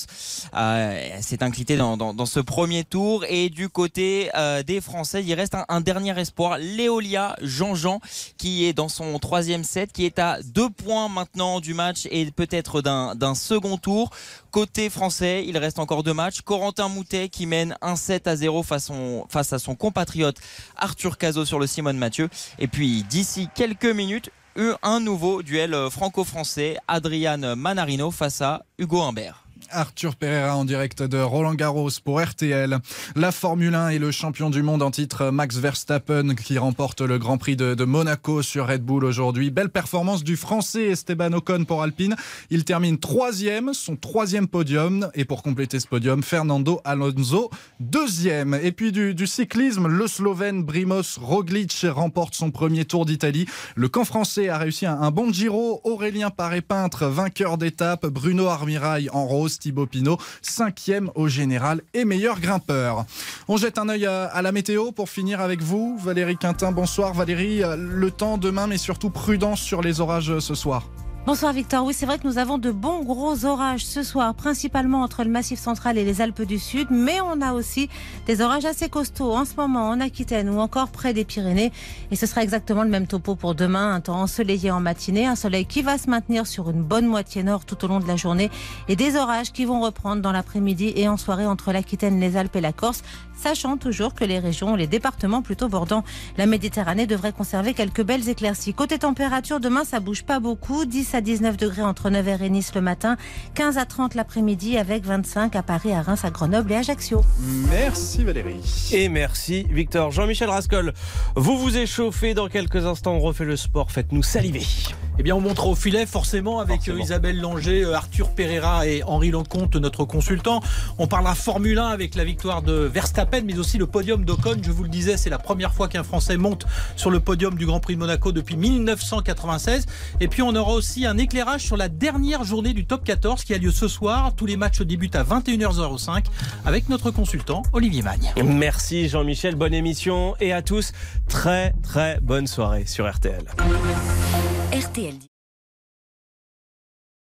euh, s'est inclinée dans, dans, dans ce premier tour. Et du côté euh, des Français, il reste un, un dernier espoir, Léolia Jean-Jean, qui est dans son troisième set, qui est à deux points maintenant du match et peut-être d'un, d'un second tour. Côté français, il reste encore deux matchs. Corentin Moutet qui mène un set à zéro face, son, face à son compatriote Arthur Cazot sur le Simone Mathieu. Et puis d'ici quelques minutes, un nouveau duel franco-français, Adrian Manarino face à Hugo Humbert. Arthur Pereira en direct de Roland Garros pour R T L. La Formule un et le champion du monde en titre Max Verstappen qui remporte le Grand Prix de, de Monaco sur Red Bull aujourd'hui. Belle performance du Français Esteban Ocon pour Alpine. Il termine troisième, son troisième podium. Et pour compléter ce podium, Fernando Alonso, deuxième. Et puis du, du cyclisme, le Slovène Primož Roglič remporte son premier Tour d'Italie. Le camp français a réussi un, un bon Giro. Aurélien Paré-Peintre, vainqueur d'étape. Bruno Armirail en rose. Thibaut Pinot, cinquième au général et meilleur grimpeur. On jette un œil à, à la météo pour finir avec vous. Valérie Quintin, bonsoir. Valérie, le temps demain, mais surtout prudence sur les orages ce soir. Bonsoir Victor, oui c'est vrai que nous avons de bons gros orages ce soir, principalement entre le Massif central et les Alpes du Sud, mais on a aussi des orages assez costauds en ce moment en Aquitaine ou encore près des Pyrénées, et ce sera exactement le même topo pour demain, un temps ensoleillé en matinée, un soleil qui va se maintenir sur une bonne moitié nord tout au long de la journée, et des orages qui vont reprendre dans l'après-midi et en soirée entre l'Aquitaine, les Alpes et la Corse, sachant toujours que les régions, les départements plutôt bordant la Méditerranée devraient conserver quelques belles éclaircies. Côté température, demain ça bouge pas beaucoup, dix à dix-neuf degrés entre Nevers et Nice le matin, quinze à trente l'après-midi avec vingt-cinq à Paris, à Reims, à Grenoble et à Ajaccio. Merci Valérie. Et merci Victor. Jean-Michel Rascol, vous vous échauffez dans quelques instants, on refait le sport, faites-nous saliver. Eh bien on montre au filet forcément avec forcément. Isabelle Langer, Arthur Pereira et Henri Lecomte, notre consultant. On parlera Formule un avec la victoire de Verstappen, mais aussi le podium d'Ocon. Je vous le disais, c'est la première fois qu'un Français monte sur le podium du Grand Prix de Monaco depuis mille neuf cent quatre-vingt-seize. Et puis on aura aussi un éclairage sur la dernière journée du top quatorze qui a lieu ce soir. Tous les matchs débutent à vingt et une heures cinq avec notre consultant Olivier Magne. Merci Jean-Michel, bonne émission et à tous, très très bonne soirée sur R T L. R T L.